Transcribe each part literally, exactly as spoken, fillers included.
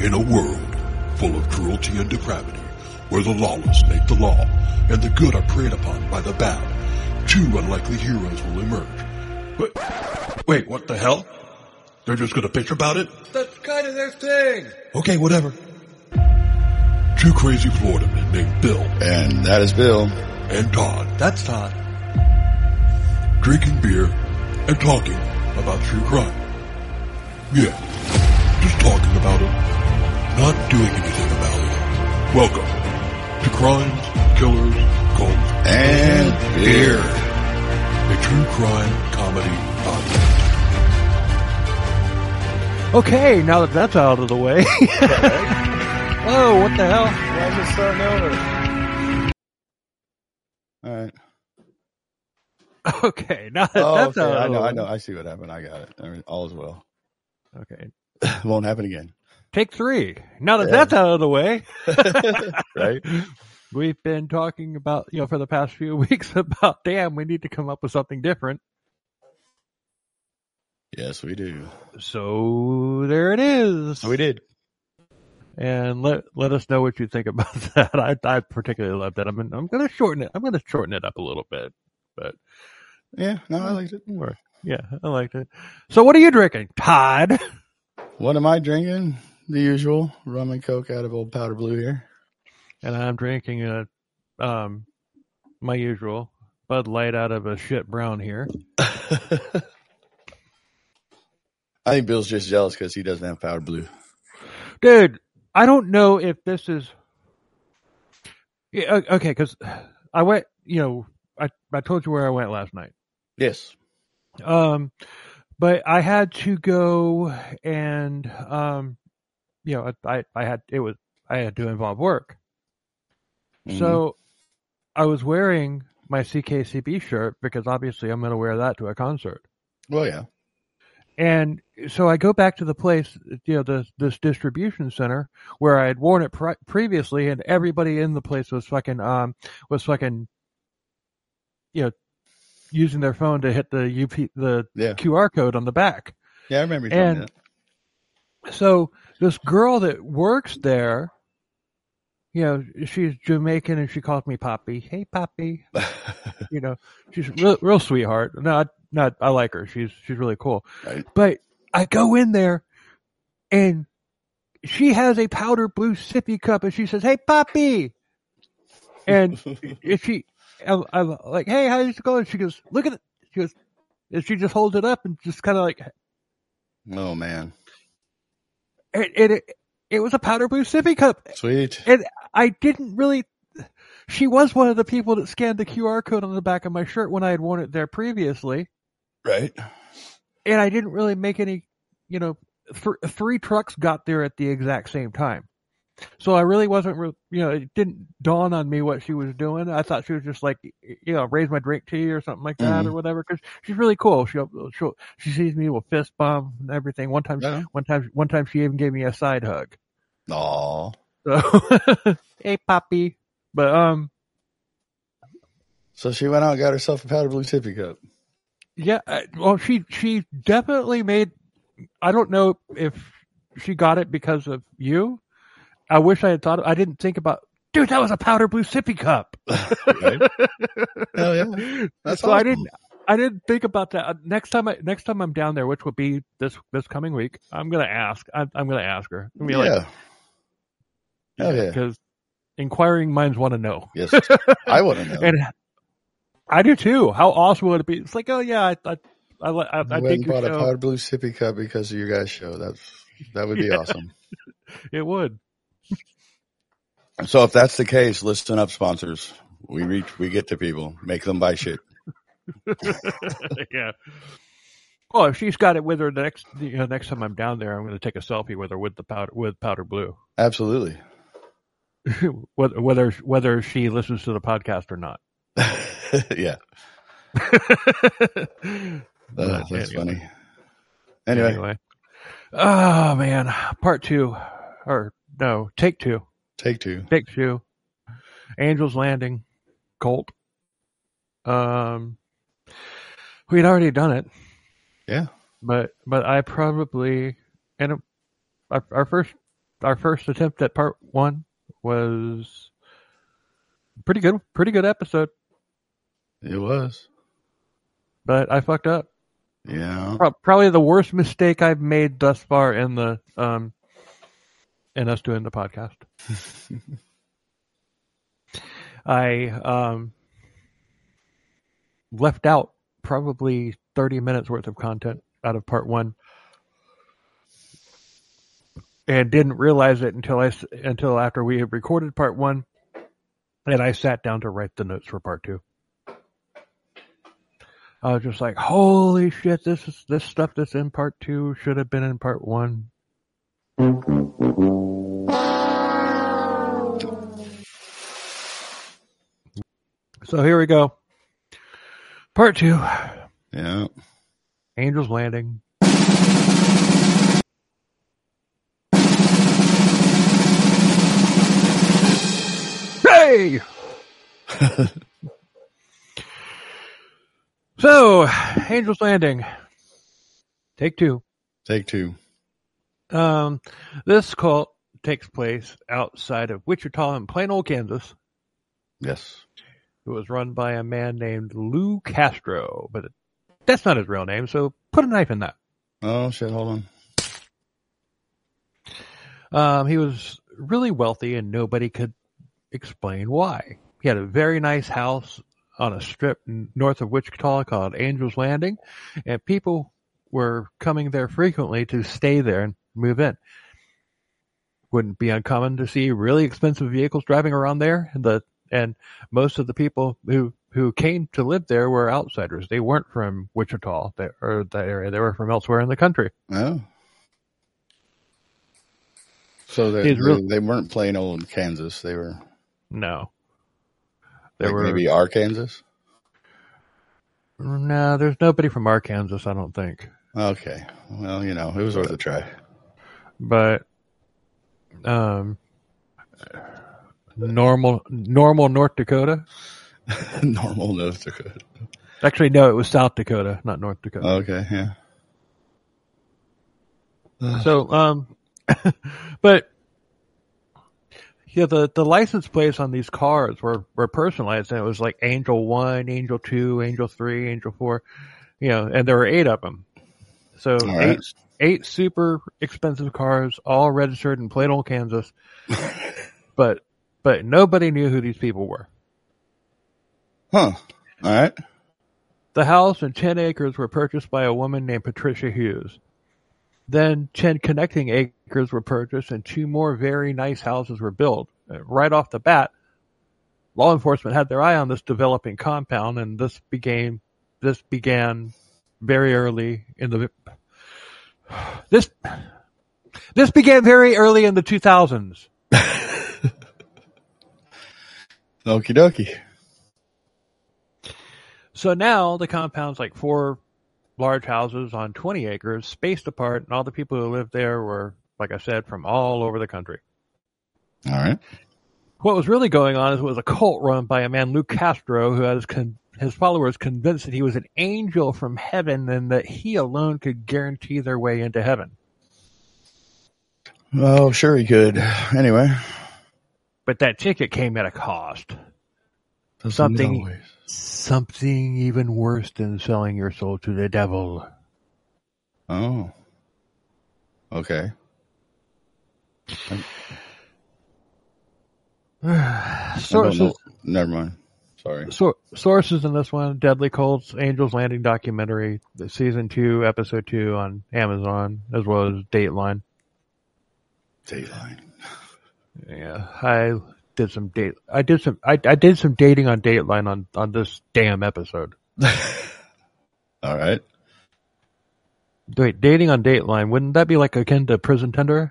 In a world full of cruelty and depravity, where the lawless make the law, and the good are preyed upon by the bad, two unlikely heroes will emerge. Wait, wait, what the hell? They're just gonna bitch about it? That's kind of their thing. Okay, whatever. Two crazy Florida men named Bill. And that is Bill. And Todd. That's Todd. Drinking beer and talking about true crime. Yeah, just talking about it, not doing anything about it. Welcome to Crimes, Killers, Cults, and Beer, a true crime comedy podcast. Okay, now that that's out of the way. Oh, what the hell? Why is it starting over? All right. Okay, now that Oh, that's okay. out I of know, the way. I know. I see what happened. I got it. I mean, all is well. Okay. Won't happen again. Take three. Now that Yeah. that's out of the way. Right? We've been talking about, you know, for the past few weeks about, damn, we need to come up with something different. Yes, we do. So there it is. We did. And let let us know what you think about that. I I particularly love that. I'm I'm going to shorten it. I'm going to shorten it up a little bit, but Yeah, no, I liked it. or, yeah, I liked it. So what are you drinking, Todd? What am I drinking? The usual rum and coke out of Old Powder Blue here. And I'm drinking a um my usual Bud Light out of a shit brown here. I think Bill's just jealous because he doesn't have Powder Blue. Dude, I don't know if this is yeah, okay, because I went, you know, I, I told you where I went last night. Yes. Um, but I had to go and, um, you know, I, I had, it was, I had to involve work. Mhm. So I was wearing my C K C B shirt because obviously I'm going to wear that to a concert. Well, yeah. And so I go back to the place, you know, this, this distribution center where I had worn it pre- previously, and everybody in the place was fucking, um, was fucking, you know, using their phone to hit the U P, the Yeah. Q R code on the back. Yeah, I remember you telling And me that. so this girl that works there, you know, she's Jamaican and she calls me Poppy. Hey, Poppy. You know, she's real, real sweetheart. No, not, I like her. She's, she's really cool. Right. But I go in there and she has a powder blue sippy cup and she says, "Hey, Poppy." And if she, I'm, I'm like, "Hey, how's it going?" She goes, "Look at it." She goes, and she just holds it up and just kind of like, Oh, man. and, and it, it was a powder blue sippy cup. Sweet. And I didn't really, she was one of the people that scanned the Q R code on the back of my shirt when I had worn it there previously. Right. And I didn't really make any, you know, th- three trucks got there at the exact same time. So I really wasn't, re- you know, it didn't dawn on me what she was doing. I thought she was just like, you know, raise my drink to you or something like that Mhm. or whatever. Cause she's really cool. She, she, she sees me with fist bump and everything. One time, Yeah. one time, one time she even gave me a side hug. Aw. So, hey, Poppy. But, um, So she went out and got herself a Powder Blue sippy cup. yeah, I- well, she, she definitely made, I don't know if she got it because of you. I wish I had thought, I didn't think about, dude, that was a powder blue sippy cup. Right? Hell yeah. That's so I awesome. didn't, I didn't think about that. Next time I, next time I'm down there, which will be this, this coming week, I'm going to ask, I'm, I'm going to ask her. I'm gonna be Yeah. like, Hell yeah. because inquiring minds want to know. Yes. I want to know. And I do too. How awesome would it be? It's like, oh yeah, I, I, I, I, I I went think and your bought a show. Powder Blue sippy cup because of your guys' show. That's that would be Yeah. awesome. It would. So if that's the case, listen up, sponsors. We reach, we get to people, make them buy shit. Yeah. Well, if she's got it with her next, you know, next time I'm down there, I'm going to take a selfie with her with the powder, with powder blue, Absolutely. whether whether whether she listens to the podcast or not. Yeah. But Uh, that's anyway. funny. Anyway, Anyway. Oh man, part two, or no, take two, take two. take two. Angel's Landing, Colt. Um, we had already done it. Yeah. But but I probably and it, our, our first our first attempt at part one was pretty good. Pretty good episode. It was. But I fucked up. Yeah. Pro- probably the worst mistake I've made thus far in the um in us doing the podcast. I um left out probably thirty minutes worth of content out of part one, and didn't realize it until I until after we had recorded part one, and I sat down to write the notes for part two. I was just like, holy shit, this is this stuff that's in part two should have been in part one. So here we go. Part two. Yeah. Angel's Landing. Hey! So, Angel's Landing. Take two. Take two. Um, this cult takes place outside of Wichita in plain old Kansas. Yes. It was run by a man named Lou Castro, but that's not his real name, so put a knife in that. Oh, shit, hold on. Um, he was really wealthy and nobody could explain why. He had a very nice house on a strip north of Wichita called Angel's Landing, and people were coming there frequently to stay there and move in. Wouldn't be uncommon to see really expensive vehicles driving around there, and the and most of the people who who came to live there were outsiders. They weren't from Wichita they, or that area. They were from elsewhere in the country. Oh. So they they, real, they weren't plain old Kansas. They were no. They like were maybe Arkansas. No, there's nobody from Arkansas. I don't think. Okay. Well, you know, it was worth a try. But um, normal normal North Dakota. Normal North Dakota. Actually, no, it was South Dakota, not North Dakota. Okay, yeah. So, um, but yeah, the, the license plates on these cars were, were personalized, and it was like Angel One, Angel Two, Angel Three, Angel Four, you know, and there were eight of them. So all eight right. eight super expensive cars, all registered in plain old Kansas, but but nobody knew who these people were. Huh. All right. The house and ten acres were purchased by a woman named Patricia Hughes. Then ten connecting acres were purchased and two more very nice houses were built. Right off the bat, law enforcement had their eye on this developing compound, and this began this began very early in the this this began very early in the two thousands. Okie dokie. So now the compound's like four large houses on twenty acres, spaced apart, and all the people who lived there were, like I said, from all over the country. All right. What was really going on is it was a cult run by a man, Lou Castro, who had his, con- his followers convinced that he was an angel from heaven and that he alone could guarantee their way into heaven. Oh, sure he could. Anyway. But that ticket came at a cost. Doesn't Something... always. Something even worse than selling your soul to the devil. Oh. Okay. Sources, Never mind. Sorry. so, sources in this one: Deadly Cults, Angel's Landing documentary, the season two, episode two on Amazon, as well as Dateline. Dateline. Yeah, I did some date. I did some. I, I did some dating on Dateline on on this damn episode. All right. Wait, dating on Dateline, wouldn't that be like akin to Prison Tender?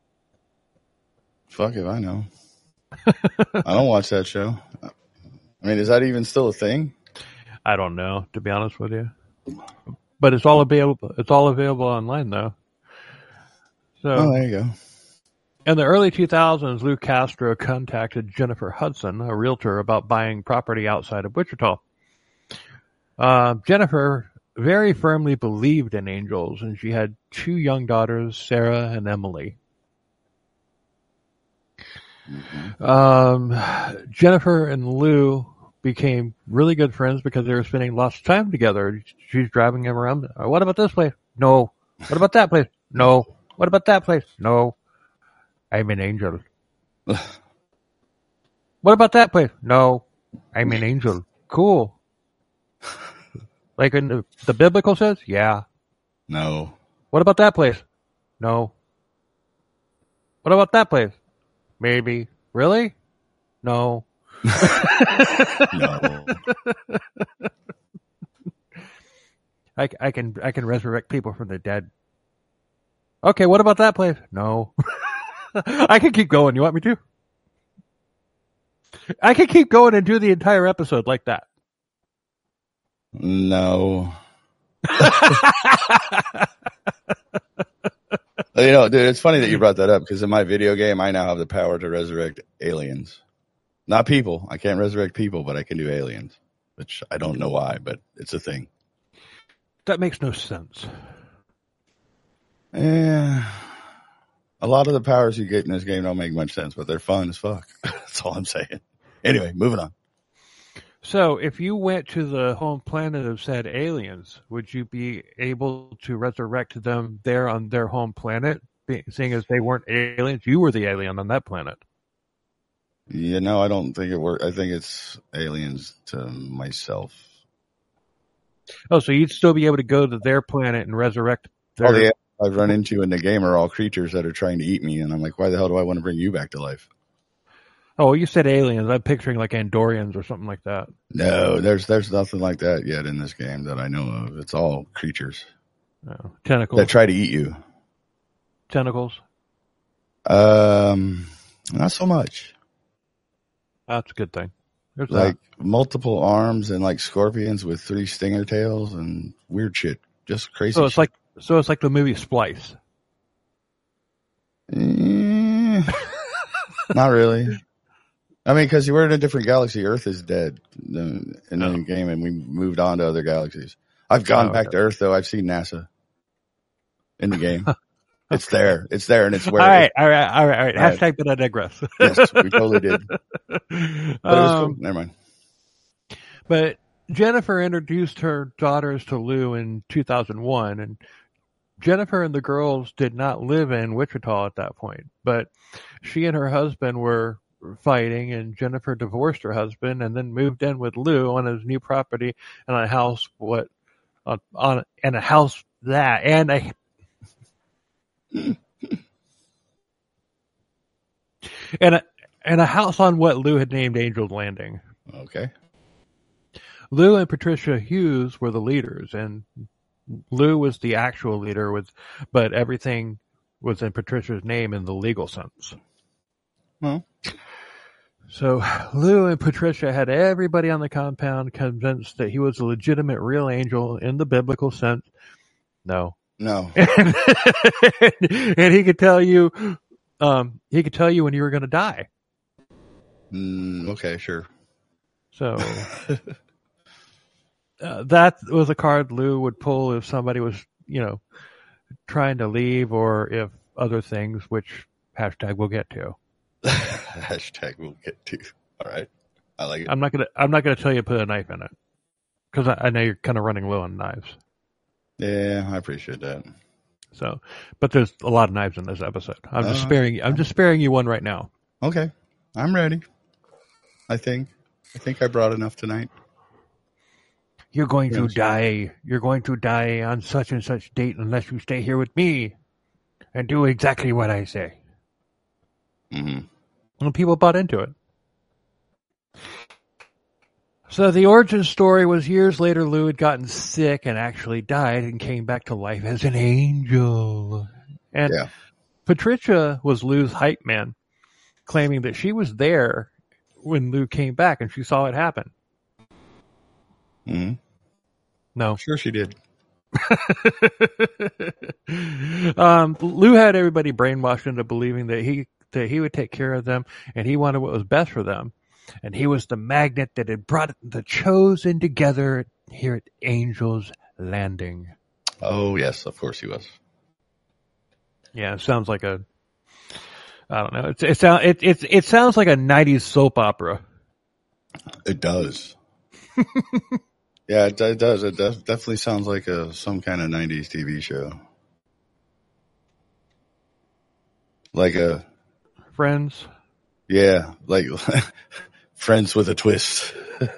Fuck if I know. I don't watch that show. I mean, is that even still a thing? I don't know, to be honest with you. But it's all available. It's all available online, though. So, Oh, there you go. in the early two thousands, Lou Castro contacted Jennifer Hudson, a realtor, about buying property outside of Wichita. Uh, Jennifer very firmly believed in angels, and she had two young daughters, Sarah and Emily. Mm-hmm. Um, Jennifer and Lou became really good friends because they were spending lots of time together. She's driving him around. What about this place? No. What about that place? No. What about that place? No. I'm an angel. What about that place? No. I'm an angel. Cool. Like in the, the biblical sense? Yeah. No. What about that place? No. What about that place? Maybe. Really? No. No. I, I can I can resurrect people from the dead. Okay, what about that place? No. I can keep going. You want me to? I can keep going and do the entire episode like that. No. You know, dude, it's funny that you brought that up because in my video game, I now have the power to resurrect aliens. Not people. I can't resurrect people, but I can do aliens, which I don't know why, but it's a thing. That makes no sense. Yeah. A lot of the powers you get in this game don't make much sense, but they're fun as fuck. That's all I'm saying. Anyway, moving on. So, if you went to the home planet of said aliens, would you be able to resurrect them there on their home planet, seeing as they weren't aliens? You were the alien on that planet. You know, I don't think it works. I think it's aliens to myself. Oh, so you'd still be able to go to their planet and resurrect their... All the aliens I've run into in the game are all creatures that are trying to eat me, and I'm like, why the hell do I want to bring you back to life? Oh, you said aliens. I'm picturing like Andorians or something like that. No, there's there's nothing like that yet in this game that I know of. It's all creatures. Oh, tentacles. That try to eat you. Tentacles? Um, not so much. That's a good thing. There's like that. Multiple arms and like scorpions with three stinger tails and weird shit. Just crazy So it's shit. like so it's like the movie Splice. Eh, not really. I mean, because we're in a different galaxy. Earth is dead in the No. game, and we moved on to other galaxies. I've gone Oh, back okay. to Earth, though. I've seen NASA in the game. It's there. It's there, and it's where. All right, all right, all right, all right. All right. Hashtag but I digress. Yes, we totally did. But it was Um, cool. Never mind. But Jennifer introduced her daughters to Lou in two thousand one, and Jennifer and the girls did not live in Wichita at that point. But she and her husband were fighting, and Jennifer divorced her husband and then moved in with Lou on his new property and a house what on, on and a house that and a and a and a house on what Lou had named Angel's Landing. Okay. Lou and Patricia Hughes were the leaders, and Lou was the actual leader, with, but everything was in Patricia's name in the legal sense. Well, So Lou and Patricia had everybody on the compound convinced that he was a legitimate real angel in the biblical sense. No. no. And, and he could tell you, um, he could tell you when you were going to die. Mm, okay, sure. So uh, that was a card Lou would pull if somebody was, you know, trying to leave, or if other things, which hashtag we'll get to. Hashtag we'll get to. All right. I like it. I'm not gonna. I'm not gonna tell you to put a knife in it, because I, I know you're kind of running low on knives. Yeah, I appreciate that. So, but there's a lot of knives in this episode. I'm just Uh, sparing you. I'm just sparing you one right now. Okay. I'm ready. I think. I think I brought enough tonight. You're going to Yes. die. You're going to die on such and such date unless you stay here with me and do exactly what I say. Mm-hmm. And people bought into it. So the origin story was years later, Lou had gotten sick and actually died and came back to life as an angel. And Yeah. Patricia was Lou's hype man, claiming that she was there when Lou came back and she saw it happen. Mm-hmm. No. Sure she did. um, Lou had everybody brainwashed into believing that he that he would take care of them and he wanted what was best for them. And he was the magnet that had brought the chosen together here at Angel's Landing. Oh, yes. Of course he was. Yeah, it sounds like a I don't know. It it sounds it it it sounds like a nineties soap opera. It does. Yeah, it, it does. It def- definitely sounds like a some kind of nineties T V show, like a Friends. yeah, like Friends with a twist.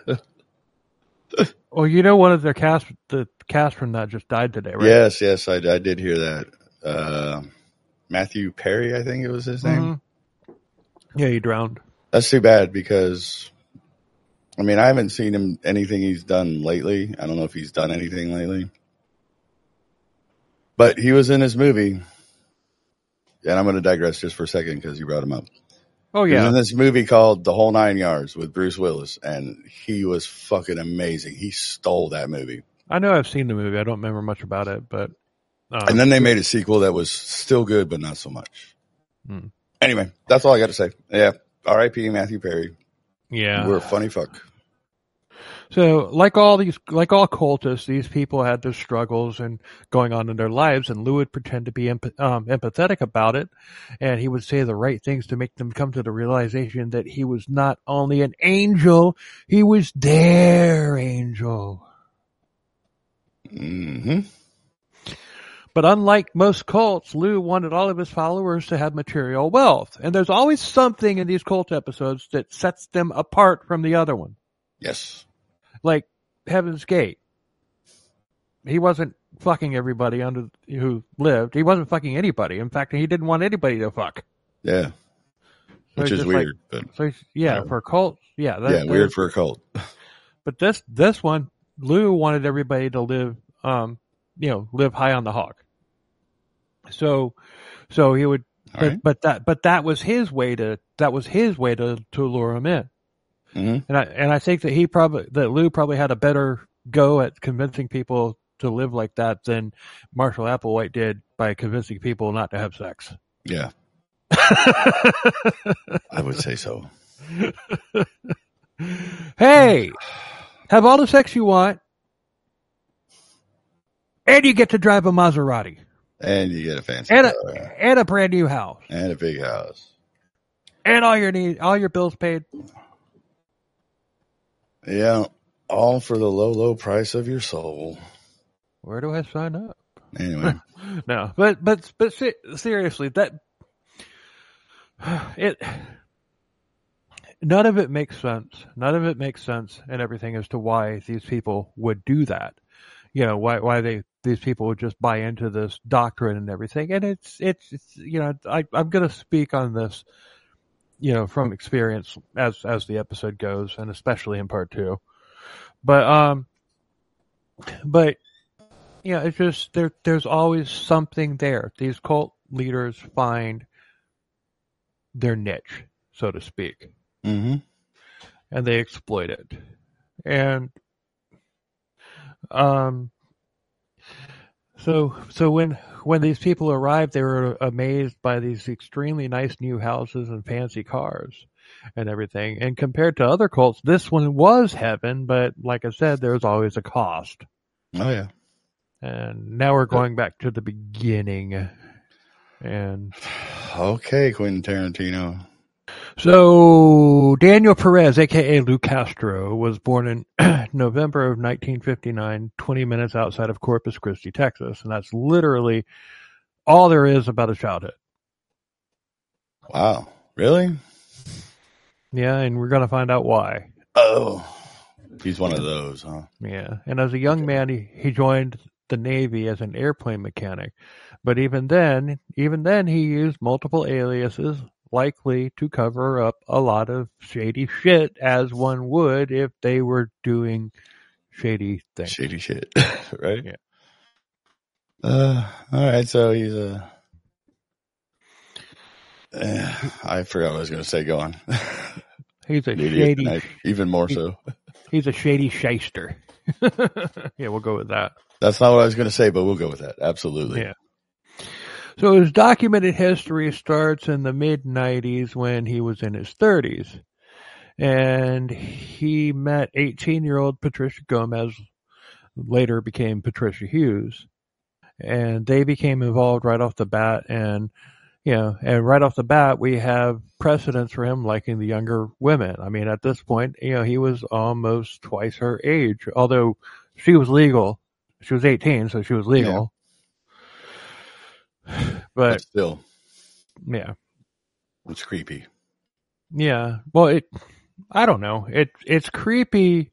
Well, you know, one of their cast, the cast from that just died today, right? Yes, yes, I, I did hear that. Uh, Matthew Perry, I think it was his name. Mm-hmm. Yeah, he drowned. That's too bad because, I mean, I haven't seen him anything he's done lately. I don't know if he's done anything lately, but he was in his movie, and I'm going to digress just for a second because you brought him up. Oh He was yeah, in this movie called The Whole Nine Yards with Bruce Willis, and he was fucking amazing. He stole that movie. I know I've seen the movie. I don't remember much about it, but um, And then they made a sequel that was still good, but not so much. Hmm. Anyway, that's all I got to say. Yeah. R I P Matthew Perry. yeah. We're a funny fuck. So, like all these, like all cultists, these people had their struggles and going on in their lives, and Lou would pretend to be emp- um, empathetic about it, and he would say the right things to make them come to the realization that he was not only an angel, he was their angel. Mm-hmm. But unlike most cults, Lou wanted all of his followers to have material wealth, and there's always something in these cult episodes that sets them apart from the other one. Yes. Like Heaven's Gate. He wasn't fucking everybody under who lived. He wasn't fucking anybody. In fact, he didn't want anybody to fuck. Yeah. So Which he's is just weird. Like, but so he's, yeah, Yeah. for a cult, yeah. That, yeah, that- weird for a cult. But this this one, Lou wanted everybody to live, um, you know, live high on the hog. So, so he would, All but, right. but that but that was his way to that was his way to to lure him in. Mm-hmm. And I and I think that he probably that Lou probably had a better go at convincing people to live like that than Marshall Applewhite did by convincing people not to have sex. Yeah. I would say so. Hey, have all the sex you want, and you get to drive a Maserati And you get a fancy and a car and a brand new house and a big house. and all your need all your bills paid. Yeah. All for the low, low price of your soul. Where do I sign up? Anyway. No, but but but se- seriously, that it none of it makes sense. None of it makes sense and everything as to why these people would do that. You know, why why they these people would just buy into this doctrine and everything. And it's it's, it's you know, I I'm going to speak on this, you know, from experience as as the episode goes, and especially in part two. But um, but yeah, it's just there. There's always something there. These cult leaders find their niche, so to speak, Mm-hmm. and they exploit it. And um, so so when when these people arrived, they were amazed by these extremely nice new houses and fancy cars and everything. And compared to other cults, this one was heaven, but like I said, there's always a cost. Oh, yeah. And now we're going back to the beginning. And Okay, Quentin Tarantino. so Daniel Perez, aka Lou Castro, was born in November of nineteen fifty-nine, twenty minutes outside of Corpus Christi, Texas. And that's literally all there is about his childhood. Wow. Really? Yeah, and we're going to find out why. Oh. He's one of those, huh? Yeah. And as a young man, he, he joined the Navy as an airplane mechanic. But even then, even then, he used multiple aliases, likely to cover up a lot of shady shit, as one would if they were doing shady things. Shady shit. Right? Yeah. Uh, all right, so he's a... Uh, I forgot what I was going to say. Go on. He's a Idiot, shady, and I- even more so. he's a shady shyster. Yeah, we'll go with that. That's not what I was going to say, but we'll go with that. Absolutely. Yeah. So his documented history starts in the mid nineties when he was in his thirties. And he met eighteen-year-old Patricia Gomez, later became Patricia Hughes. And they became involved right off the bat. And you know, and right off the bat, we have precedence for him liking the younger women. I mean, at this point, you know, he was almost twice her age, although she was legal. She was eighteen, so she was legal. Yeah. But, but still, yeah, it's creepy. Yeah. Well, it, I don't know. It, it's creepy.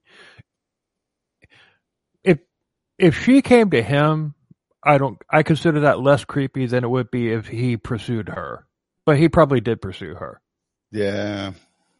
If, if she came to him, I don't, I consider that less creepy than it would be if he pursued her, but he probably did pursue her. Yeah.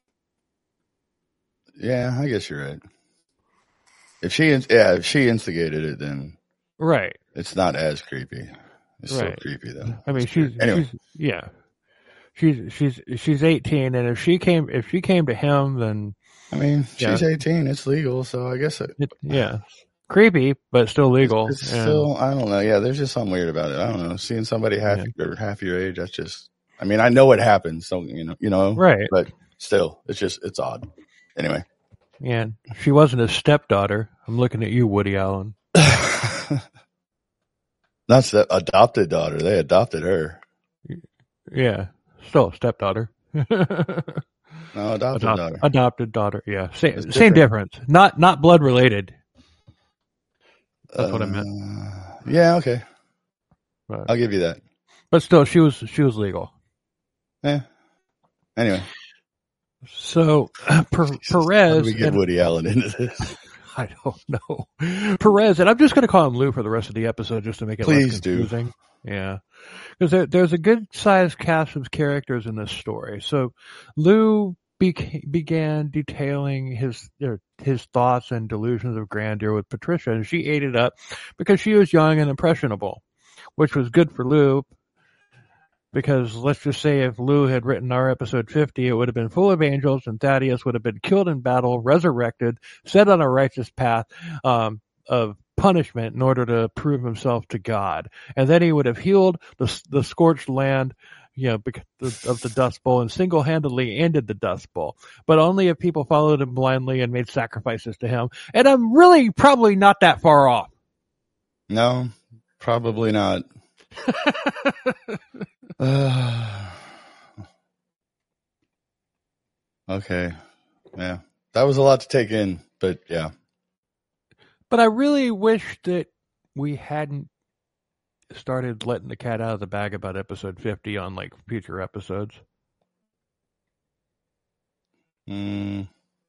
Yeah, I guess you're right. If she, yeah, if she instigated it, then right, it's not as creepy. It's right. still creepy though. I mean, it's she's, anyway. she's, yeah, she's, she's, she's eighteen. And if she came, if she came to him, then I mean, yeah. she's eighteen. It's legal. So I guess it, it yeah, creepy, but still legal. It's, it's and, still, I don't know. Yeah. There's just something weird about it. I don't know. Seeing somebody half yeah. or half your age. That's just, I mean, I know what happens. So, you know, you know, right. But still, it's just, it's odd. Anyway. Yeah. She wasn't his stepdaughter. I'm looking at you, Woody Allen. That's the adopted daughter. They adopted her. Yeah, still a stepdaughter. No, adopted Adopt, daughter. Adopted daughter. Yeah, same, It's same different. difference. Not not blood related. That's uh, what I meant. Yeah, okay. But, I'll give you that. but still, she was she was legal. Yeah. Anyway, so per, Perez. How do we get and, Woody Allen into this? I don't know. Perez, and I'm just going to call him Lou for the rest of the episode just to make it Please less do. confusing. Yeah. Because there, there's a good sized cast of characters in this story. So Lou be, began detailing his er, his thoughts and delusions of grandeur with Patricia, and she ate it up because she was young and impressionable, which was good for Lou. Because let's just say if Lou had written our episode fifty, it would have been full of angels, and Thaddeus would have been killed in battle, resurrected, set on a righteous path um, of punishment in order to prove himself to God. And then he would have healed the, the scorched land, you know, of the Dust Bowl and single-handedly ended the Dust Bowl. But only if people followed him blindly and made sacrifices to him. And I'm really probably not that far off. No, probably not. uh, okay. Yeah. That was a lot to take in, but yeah. But I really wish that we hadn't started letting the cat out of the bag about episode fifty on like future episodes. Mm.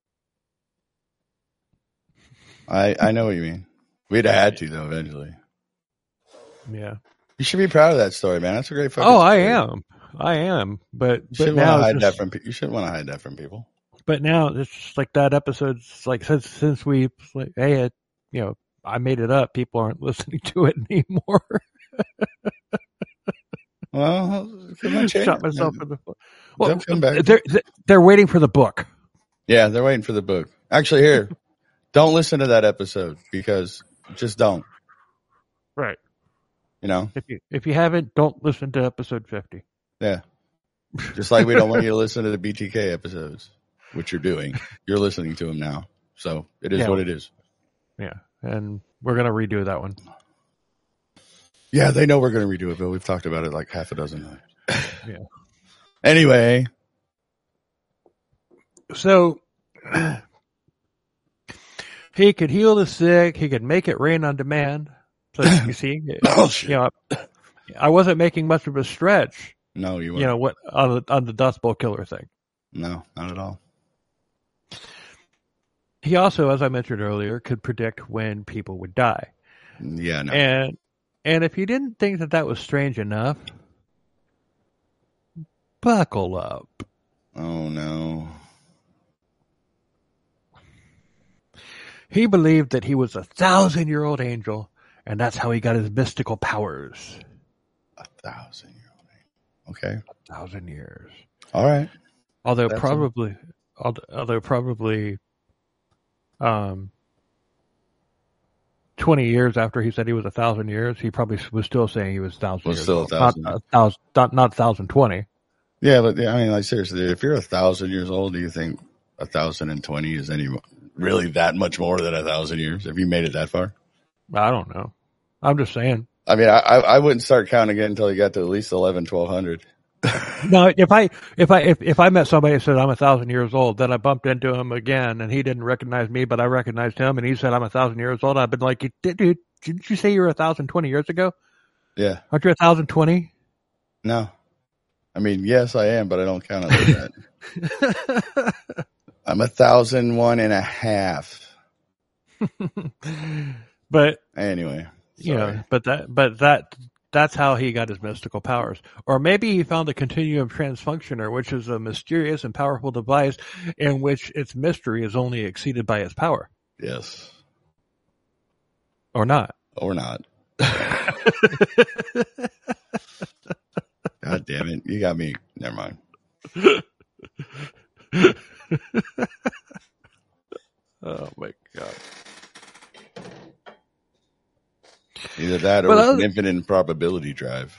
I I know what you mean. We'd have had to though eventually. Yeah. You should be proud of that story, man. That's a great fucking Oh, I story. am. I am. But, You but shouldn't now want to hide it's that just, from pe- you shouldn't want to hide that from people. but now it's just like that episode's like since since we like hey it, you know I made it up, people aren't listening to it anymore. Well, come on, change Shot it. myself in the foot. Well, Don't come back. they're they're waiting for the book. Yeah, they're waiting for the book. Actually, here, don't listen to that episode because just don't. Right. You know? If you if you haven't, don't listen to episode fifty. Yeah. Just like we don't want you to listen to the B T K episodes, which you're doing. You're listening to them now. So it is Yeah. what it is. Yeah, and we're gonna redo that one. Yeah, they know we're going to redo it, but we've talked about it like half a dozen times. Yeah. Anyway. So he could heal the sick. He could make it rain on demand. So you see, Oh, shit. you know, I wasn't making much of a stretch. No, you You weren't. know what on the on the Dust Bowl killer thing. No, not at all. He also, as I mentioned earlier, could predict when people would die. Yeah, no. And and if you didn't think that that was strange enough, buckle up. Oh, no. He believed that he was a thousand-year-old angel, and that's how he got his mystical powers. A thousand year old. Okay. A thousand years. All right. Although That's probably, although probably, um, twenty years after he said he was a thousand years, he probably was still saying he was a thousand Was years still a old. thousand. Not a thousand, not, not thousand twenty. Yeah, but yeah, I mean, like seriously, if you're a thousand years old, do you think a thousand and twenty is any really that much more than a thousand years? Have you made it that far? I don't know. I'm just saying. I mean, I I wouldn't start counting again until you got to at least eleven, twelve hundred. No, if I if I if, if I met somebody that said I'm a thousand years old, then I bumped into him again, and he didn't recognize me, but I recognized him, and he said I'm a thousand years old. I've been like, dude, didn't you say you were a thousand twenty years ago? Yeah. Aren't you a thousand twenty? No. I mean, yes, I am, but I don't count it like that. I'm a thousand one and a half. But anyway, you know, but that but that that's how he got his mystical powers. Or maybe he found the continuum transfunctioner, which is a mysterious and powerful device in which its mystery is only exceeded by its power. Yes. Or not. Or not. God damn it. You got me. Never mind. Oh my God. Either that or But it's other- an infinite probability drive.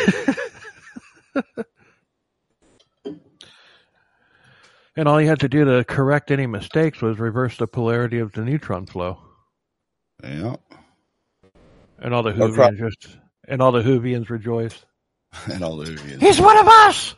And all he had to do to correct any mistakes was reverse the polarity of the neutron flow. Yeah. And all the No pro- Whovians just and all the Whovians rejoice. And all the Whovians. He's one of us.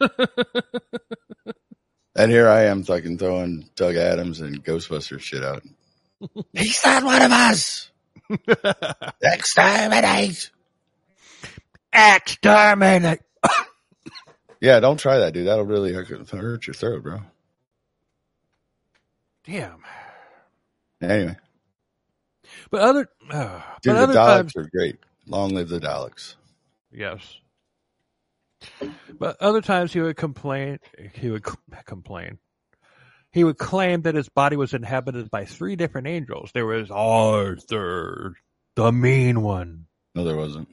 And here I am fucking throwing Doug Adams and Ghostbusters shit out. He's not one of us. Exterminate. Exterminate. Yeah, don't try that, dude. That'll really hurt hurt your throat, bro. Damn. Anyway. But other, uh, Dude, but the other Daleks times, are great. Long live the Daleks. yes. But other times he would complain. He would complain. He would claim that his body was inhabited by three different angels. There was Arthur, the mean one. No, there wasn't.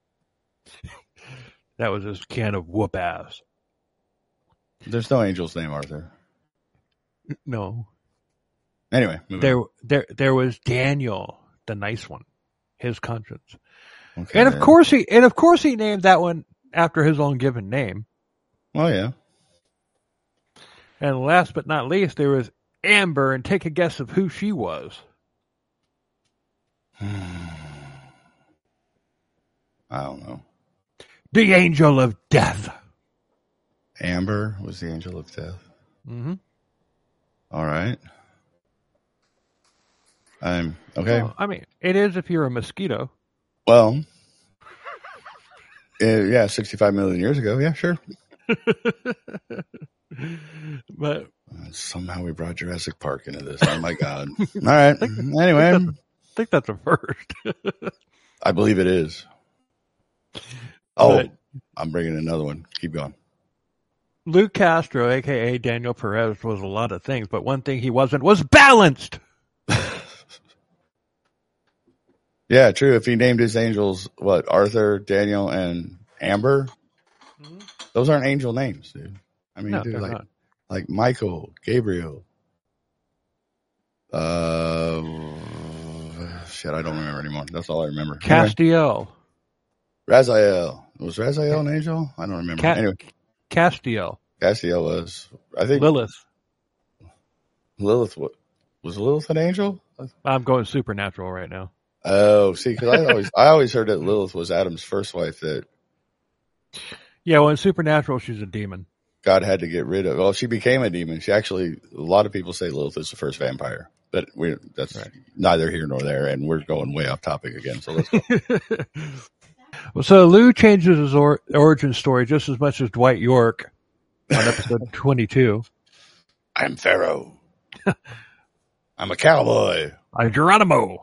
That was his can of whoop ass. There's no angel's name, Arthur. No, Anyway, moving there, on. there, there was Daniel, the nice one, his conscience, Okay. and of course he, and of course he named that one after his own given name. Well, yeah. And last but not least, there was Amber, and take a guess of who she was. I don't know. The angel of death. Amber was the angel of death. Mm-hmm. All right. I'm okay. Well, I mean, it is if you're a mosquito. Well, uh, yeah, sixty-five million years ago. Yeah, sure. But Uh, Somehow we brought Jurassic Park into this. Oh my God. All right. Anyway, I think that's a first. I believe it is. Oh, But I'm bringing another one. Keep going. Luke Castro, a k a. Daniel Perez, was a lot of things, but one thing he wasn't was balanced. Yeah, true. If he named his angels, what, Arthur, Daniel, and Amber, Mhm. those aren't angel names, dude. I mean, No, dude, they're like, not. like Michael, Gabriel. Uh, shit, I don't remember anymore. That's all I remember. Anyway, Castiel. Raziel. Was Raziel an angel? I don't remember. Ca- anyway, Castiel. Castiel was. I think Lilith. Lilith was. Was Lilith an angel? I'm going supernatural right now. Oh, see, because I always, I always heard that Lilith was Adam's first wife that Yeah, well, in supernatural, she's a demon. God had to get rid of. Well, she became a demon. She actually, a lot of people say Lilith is the first vampire, but we that's Right. neither here nor there, and we're going way off topic again. So let's go. Well, so Lou changes his or- origin story just as much as Dwight York on episode twenty-two. I'm Pharaoh. I'm a cowboy. I'm Geronimo.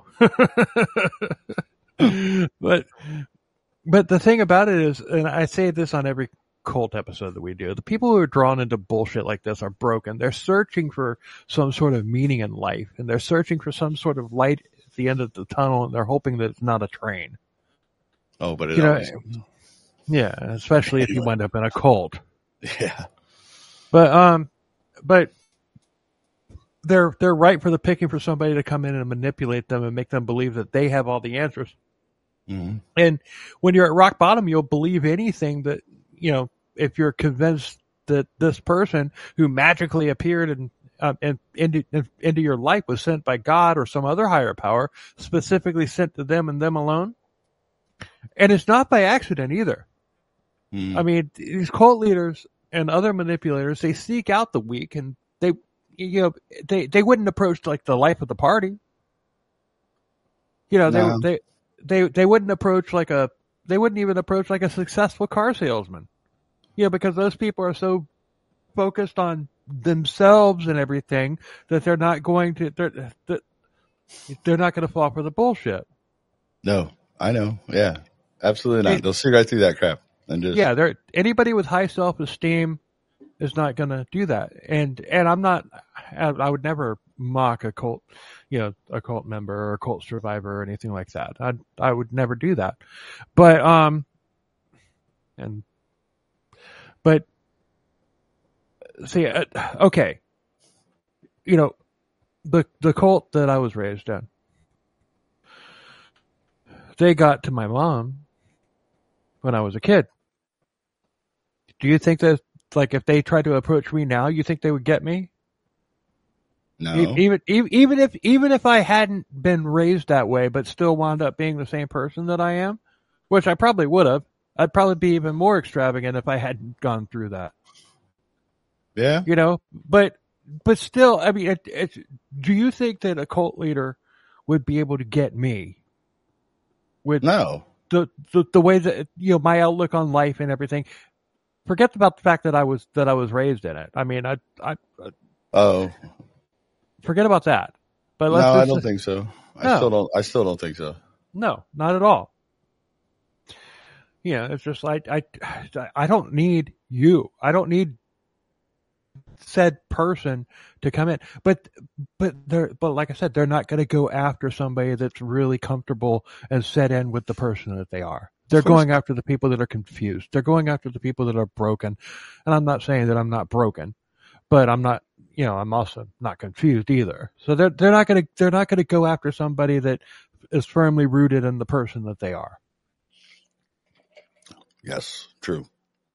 but but the thing about it is, and I say this on every cult episode that we do, the people who are drawn into bullshit like this are broken. They're searching for some sort of meaning in life, and they're searching for some sort of light at the end of the tunnel, and they're hoping that it's not a train. Oh, but it You know, always, yeah, especially if you wind up in a cult. yeah. But um, but they're they're ripe for the picking for somebody to come in and manipulate them and make them believe that they have all the answers. Mm-hmm. And when you're at rock bottom, you'll believe anything that, you know, if you're convinced that this person who magically appeared and uh, and into into your life was sent by God or some other higher power, specifically sent to them and them alone. And it's not by accident either. Mm. I mean, these cult leaders and other manipulators, they seek out the weak, and they, you know, they, they wouldn't approach like the life of the party. You know, they, No. they, they, they wouldn't approach like a, they wouldn't even approach like a successful car salesman. You know, because those people are so focused on themselves and everything that they're not going to, they're, they're not going to fall for the bullshit. No, I know. Yeah, absolutely not. It, They'll see right through that crap and just yeah. There, anybody with high self-esteem is not going to do that. And and I'm not. I would never mock a cult, you know, a cult member or a cult survivor or anything like that. I I would never do that. But um, and but see, uh, okay, you know, the the cult that I was raised in. They got to my mom when I was a kid. Do you think that, like, if they tried to approach me now, you think they would get me? no. Even, even, even if, even if I hadn't been raised that way, but still wound up being the same person that I am, which I probably would have, I'd probably be even more extravagant if I hadn't gone through that. Yeah. You know, but, but still, I mean, it, it's, do you think that a cult leader would be able to get me? With No. the, the the way that, you know, my outlook on life and everything. Forget about the fact that I was that I was raised in it. I mean, I I Oh. forget about that. But let's No, I just, don't think so. I No. still don't. I still don't think so. no, not at all. Yeah, it's just like I I don't need you. I don't need said person to come in. But but they're but like I said, they're not going to go after somebody that's really comfortable and set in with the person that they are. They're going after the people that are confused. They're going after the people that are broken. And I'm not saying that I'm not broken, but I'm not, you know, I'm also not confused either. So they're they're not going to they're not going to go after somebody that is firmly rooted in the person that they are. Yes, true.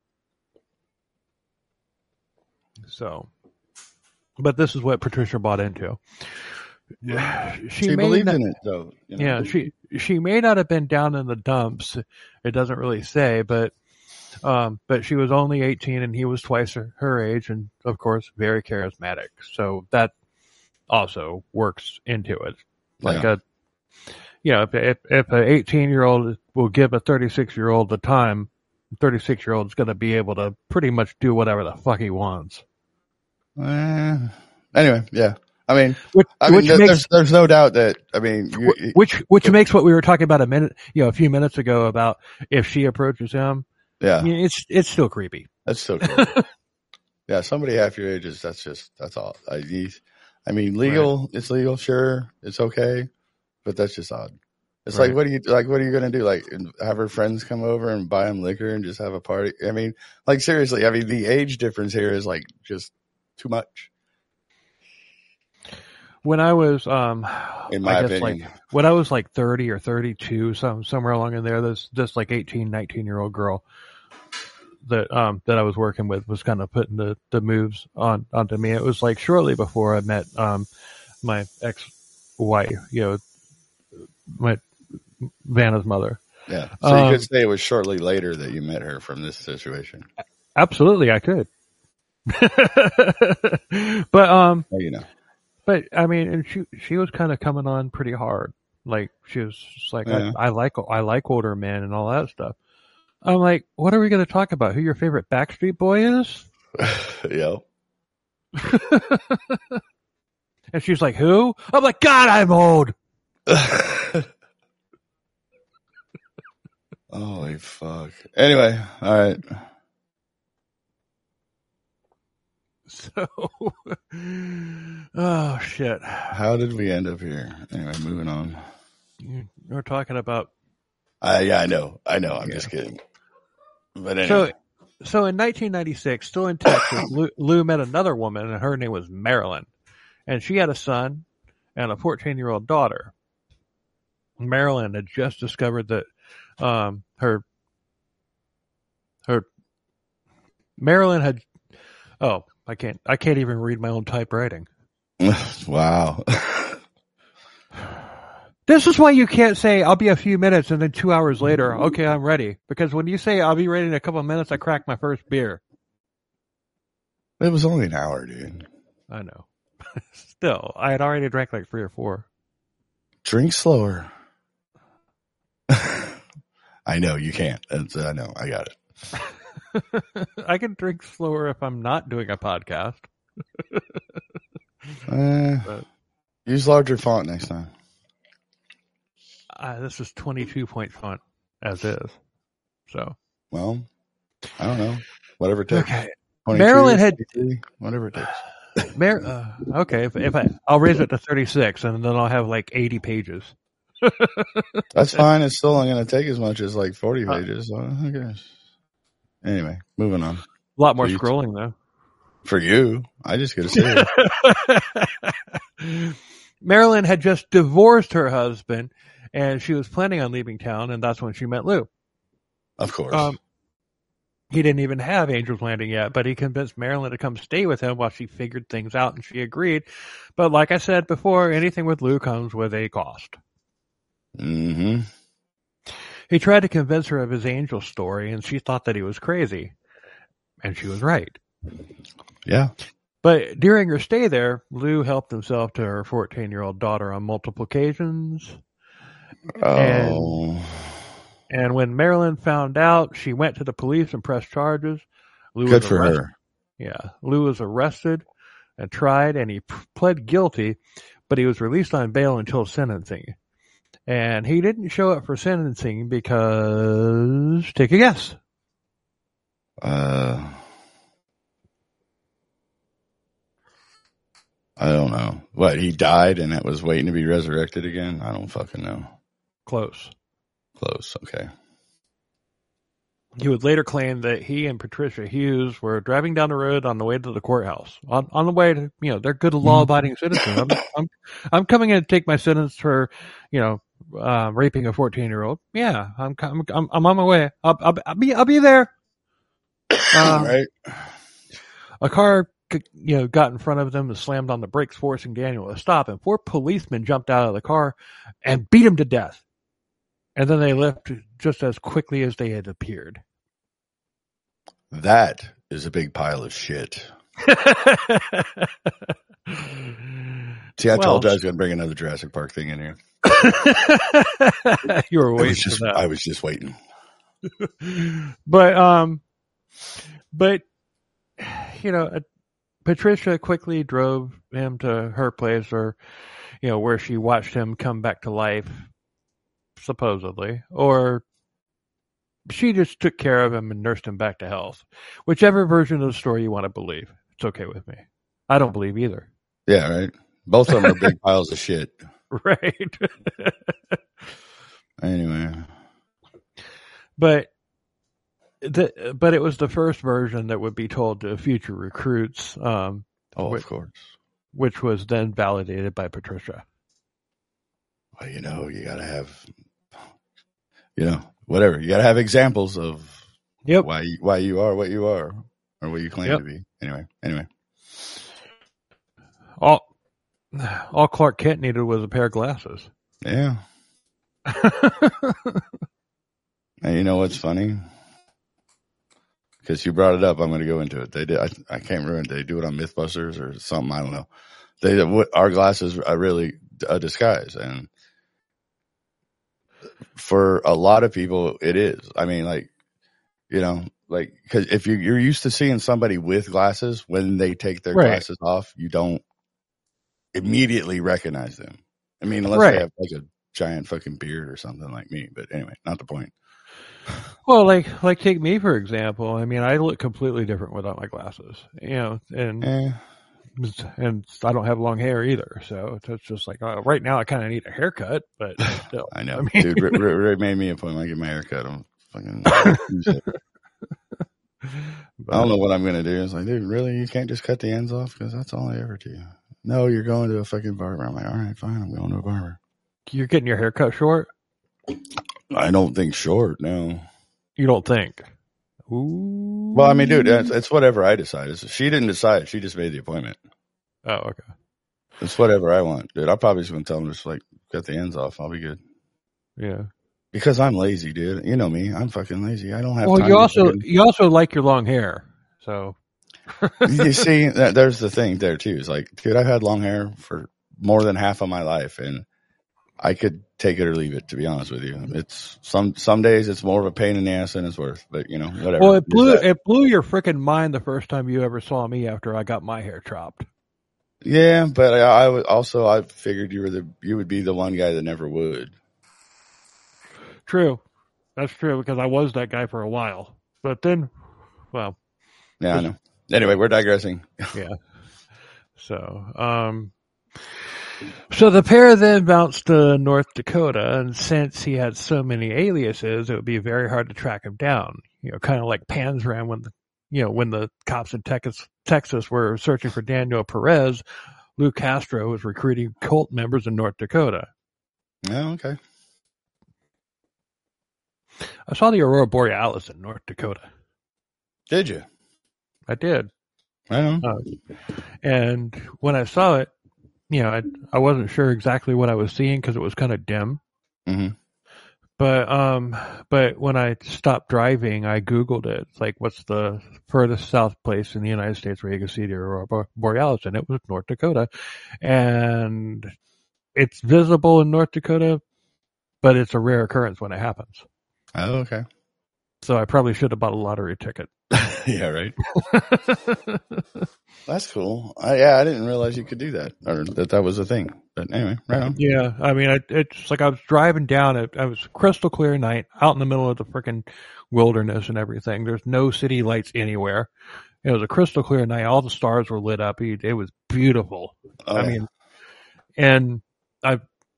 So, but this is what Patricia bought into. She, She, may believed not, in it, though. You know? yeah, she she may not have been down in the dumps. It doesn't really say, but um, but she was only eighteen and he was twice her, her age, and of course very charismatic. So that also works into it. Like Yeah. a, you know, if if, if an eighteen year old will give a thirty-six year old the time, thirty-six year old is going to be able to pretty much do whatever the fuck he wants. Uh, anyway, yeah. I mean, Which, I mean, which there- makes there's there's no doubt that I mean, you, which which makes what we were talking about a minute, you know, a few minutes ago about if she approaches him, yeah, I mean, it's it's still creepy. that's so cool. Yeah, somebody half your age is that's just that's all. I, he's, I mean, legal. It's legal, sure, it's okay, but that's just odd. It's Right. like, what are you like? What are you gonna do? Like, have her friends come over and buy them liquor and just have a party? I mean, like seriously. I mean, the age difference here is like just too much, When I was, um, in my I guess opinion. like when I was like thirty or thirty-two, some somewhere along in there, this this like eighteen, nineteen year old girl that um that I was working with was kind of putting the the moves on onto me. It was like shortly before I met um my ex wife, you know, my Vanna's mother. Yeah. So you Um, could say it was shortly later that you met her from this situation. Absolutely, I could. But um. Well, you know. But I mean, and she she was kind of coming on pretty hard. Like she was just like, Yeah. I, I like I like older men and all that stuff. I'm like, what are we going to talk about? Who your favorite Backstreet Boy is? Yeah. And she's like, who? I'm like, God, I'm old. Holy fuck. Anyway, all right. So, oh shit. How did we end up here? Anyway, moving on. We're talking about Uh, yeah, I know. I know. I'm Yeah. just kidding. But anyway. so. So in nineteen ninety-six, still in Texas, Lou, Lou met another woman, and her name was Marilyn, and she had a son and a fourteen-year-old daughter. Marilyn had just discovered that um, her her Marilyn had oh I can't I can't even read my own typewriting. Wow. This is why you can't say, I'll be a few minutes and then two hours later, okay, I'm ready. Because when you say, I'll be ready in a couple of minutes, I crack my first beer. It was only an hour, dude. I know. Still, I had already drank like three or four. Drink slower. I know, you can't. That's, I know, I got it. I can drink slower if I'm not doing a podcast. uh, But, use larger font next time. uh, this is twenty-two point font, as is. So, Well, I don't know. Whatever it takes. okay. twenty-two, Maryland had whatever it takes. Mar- uh, okay, if, if I, I'll raise it to thirty-six, and then I'll have like eighty pages. That's fine. It's still not going to take as much as like forty pages. So I guess. Anyway, moving on. A lot more Please. scrolling, though. For you, I just got to say it. Marilyn had just divorced her husband, and she was planning on leaving town, and that's when she met Lou. Of course. Um, he didn't even have Angel's Landing yet, but he convinced Marilyn to come stay with him while she figured things out, and she agreed. But like I said before, anything with Lou comes with a cost. Mm-hmm. He tried to convince her of his angel story, and she thought that he was crazy. And she was right. Yeah. But during her stay there, Lou helped himself to her fourteen-year-old daughter on multiple occasions. Oh. And, and when Marilyn found out, she went to the police and pressed charges. Lou Good was for arrested. her. Yeah. Lou was arrested and tried, and he p- pled guilty, but he was released on bail until sentencing. And he didn't show up for sentencing because, take a guess. Uh, I don't know. What, he died and it was waiting to be resurrected again? I don't fucking know. Close. Close. Okay. He would later claim that he and Patricia Hughes were driving down the road on the way to the courthouse. On, on the way to, you know, they're good law-abiding citizens. I'm, I'm, I'm coming in to take my sentence for, you know, uh, raping a fourteen-year-old. Yeah, I'm, I'm, I'm, I'm on my way. I'll, I'll, I'll be, I'll be there. Um, Right. A car, you know, got in front of them and slammed on the brakes, forcing Daniel to stop. And four policemen jumped out of the car and beat him to death. And then they left just as quickly as they had appeared. That is a big pile of shit. See, I Well, told you I was going to bring another Jurassic Park thing in here. You were I waiting was just, for that. I was just waiting. But, um, but, you know, uh, Patricia quickly drove him to her place, or, you know, where she watched him come back to life, supposedly, or she just took care of him and nursed him back to health. Whichever version of the story you want to believe, it's okay with me. I don't believe either. Yeah, right. Both of them are big piles of shit. Right. Anyway. But the but it was the first version that would be told to future recruits, um, Oh, which, of course. which was then validated by Patricia. Well, you know, you got to have, you know, whatever. You got to have examples of Yep. why you, why you are what you are, or what you claim Yep. to be. Anyway, anyway. All all Clark Kent needed was a pair of glasses. Yeah. And you know what's funny? Because you brought it up, I'm going to go into it. They did. I, I can't remember. They do it on MythBusters or something. I don't know. They our glasses are really a disguise, and for a lot of people, it is. I mean, like, you know, like, because if you, you're used to seeing somebody with glasses, when they take their Right. glasses off, you don't immediately recognize them. I mean, unless Right. they have like a giant fucking beard or something like me. But anyway, not the point. Well, like like take me for example. I mean, I look completely different without my glasses. You know, and Eh, and I don't have long hair either. So it's just like uh, right now I kind of need a haircut, but still. I know, I mean- dude. Ray, Ray, Ray made me a point. I get my haircut. I'm fucking. I don't know what I'm gonna do. It's like, dude, really? You can't just cut the ends off? Because that's all I ever do. No, you're going to a fucking barber. I'm like, all right, fine. I'm going to a barber. You're getting your hair cut short? I don't think short. No. You don't think? Ooh. Well, I mean, dude, it's, it's whatever I decide. It's, she didn't decide. She just made the appointment. Oh, okay. It's whatever I want, dude. I'm probably just gonna tell them just like cut the ends off. I'll be good. Yeah. Because I'm lazy, dude. You know me. I'm fucking lazy. I don't have Well, time. you to also fucking- you also like your long hair, so. You see, that, there's the thing there too. It's like, dude, I've had long hair for more than half of my life, and I could take it or leave it. To be honest with you, it's some some days it's more of a pain in the ass than it's worth. But you know, whatever. Well, it blew Is that- it blew your freaking mind the first time you ever saw me after I got my hair chopped. Yeah, but I, I would also I figured you were the you would be the one guy that never would. True, that's true because I was that guy for a while, but then, well, Yeah, I know. Anyway, we're digressing. yeah. So, um, so the pair then bounced to North Dakota, and since he had so many aliases, it would be very hard to track him down. You know, kind of like Pans ran when the, you know, when the cops in Texas, Texas were searching for Daniel Perez, Lou Castro was recruiting cult members in North Dakota. Oh, okay. I saw the Aurora Borealis in North Dakota. Did you? I did. I don't know. Uh, and when I saw it, you know, I, I wasn't sure exactly what I was seeing because it was kind of dim. Mm-hmm. But um, but when I stopped driving, I Googled it. It's like, what's the furthest south place in the United States where you can see the Aurora Borealis? And it was North Dakota. And it's visible in North Dakota, but it's a rare occurrence when it happens. Oh, okay. So I probably should have bought a lottery ticket. Yeah, right. That's cool. I, yeah, I didn't realize you could do that, or that that was a thing. But anyway, right on. Yeah, I mean, I, it's like I was driving down. It, it was crystal clear night, out in the middle of the freaking wilderness and everything. There's no city lights anywhere. It was a crystal clear night. All the stars were lit up. It, it was beautiful. Oh, I yeah. mean, and I,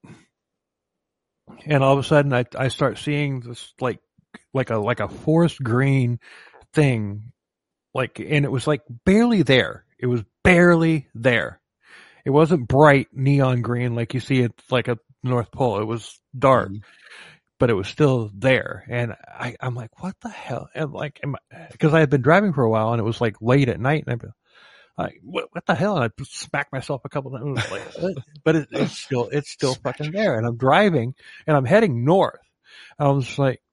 and all of a sudden, I I start seeing this like like a like a forest green thing, like, and it was like barely there. It was barely there. It wasn't bright neon green like you see it like at the North Pole. It was dark, Mhm. but it was still there. And I, I'm like, what the hell? And like, because I had been driving for a while and it was like late at night, and I'd be like, what, what the hell? And I smacked myself a couple of times, like, what? But it, it's still, it's still fucking there. And I'm driving and I'm heading north. And I was just like,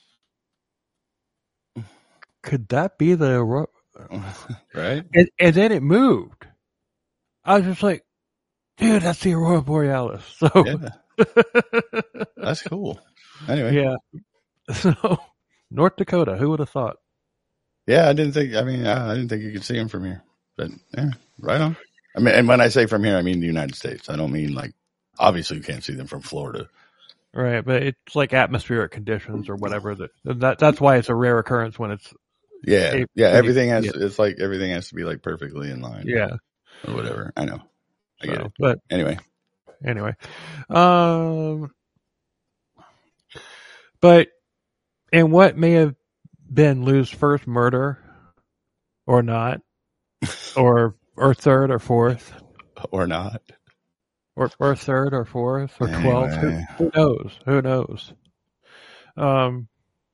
could that be the, Right? and, and then it moved. I was just like, dude, that's the Aurora Borealis. So, Yeah, that's cool. Anyway, yeah. So, North Dakota, who would have thought? yeah, I didn't think. I mean, I, I didn't think you could see them from here. But yeah, right on. I mean, and when I say from here, I mean the United States. I don't mean like obviously you can't see them from Florida. Right, but it's like atmospheric conditions or whatever. That, that that's why it's a rare occurrence when it's Yeah, It- yeah. Everything has. yeah. It's like everything has to be like perfectly in line. yeah. or whatever. I know. I get So, it. but Anyway, anyway, um, but and what may have been Lou's first murder, or not, or or third or fourth, or not. or or third or fourth or twelfth. Who, Anyway. who knows? Who knows? Um,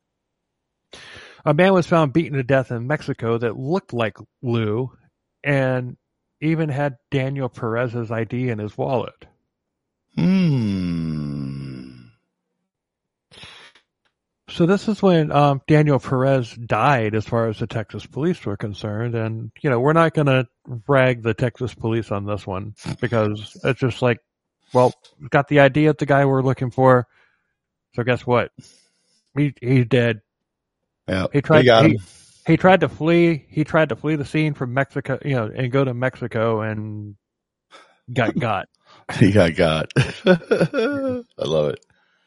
a man was found beaten to death in Mexico that looked like Lou, and even had Daniel Perez's I D in his wallet. Hmm. So this is when um, Daniel Perez died, as far as the Texas police were concerned. And, you know, we're not going to rag the Texas police on this one because it's just like, well, we've got the I D of the guy we're looking for. So guess what? He, he's dead. Yeah, He tried, we got he, him. he tried to flee. He tried to flee the scene from Mexico, you know, and go to Mexico and got got. He got got. I love it.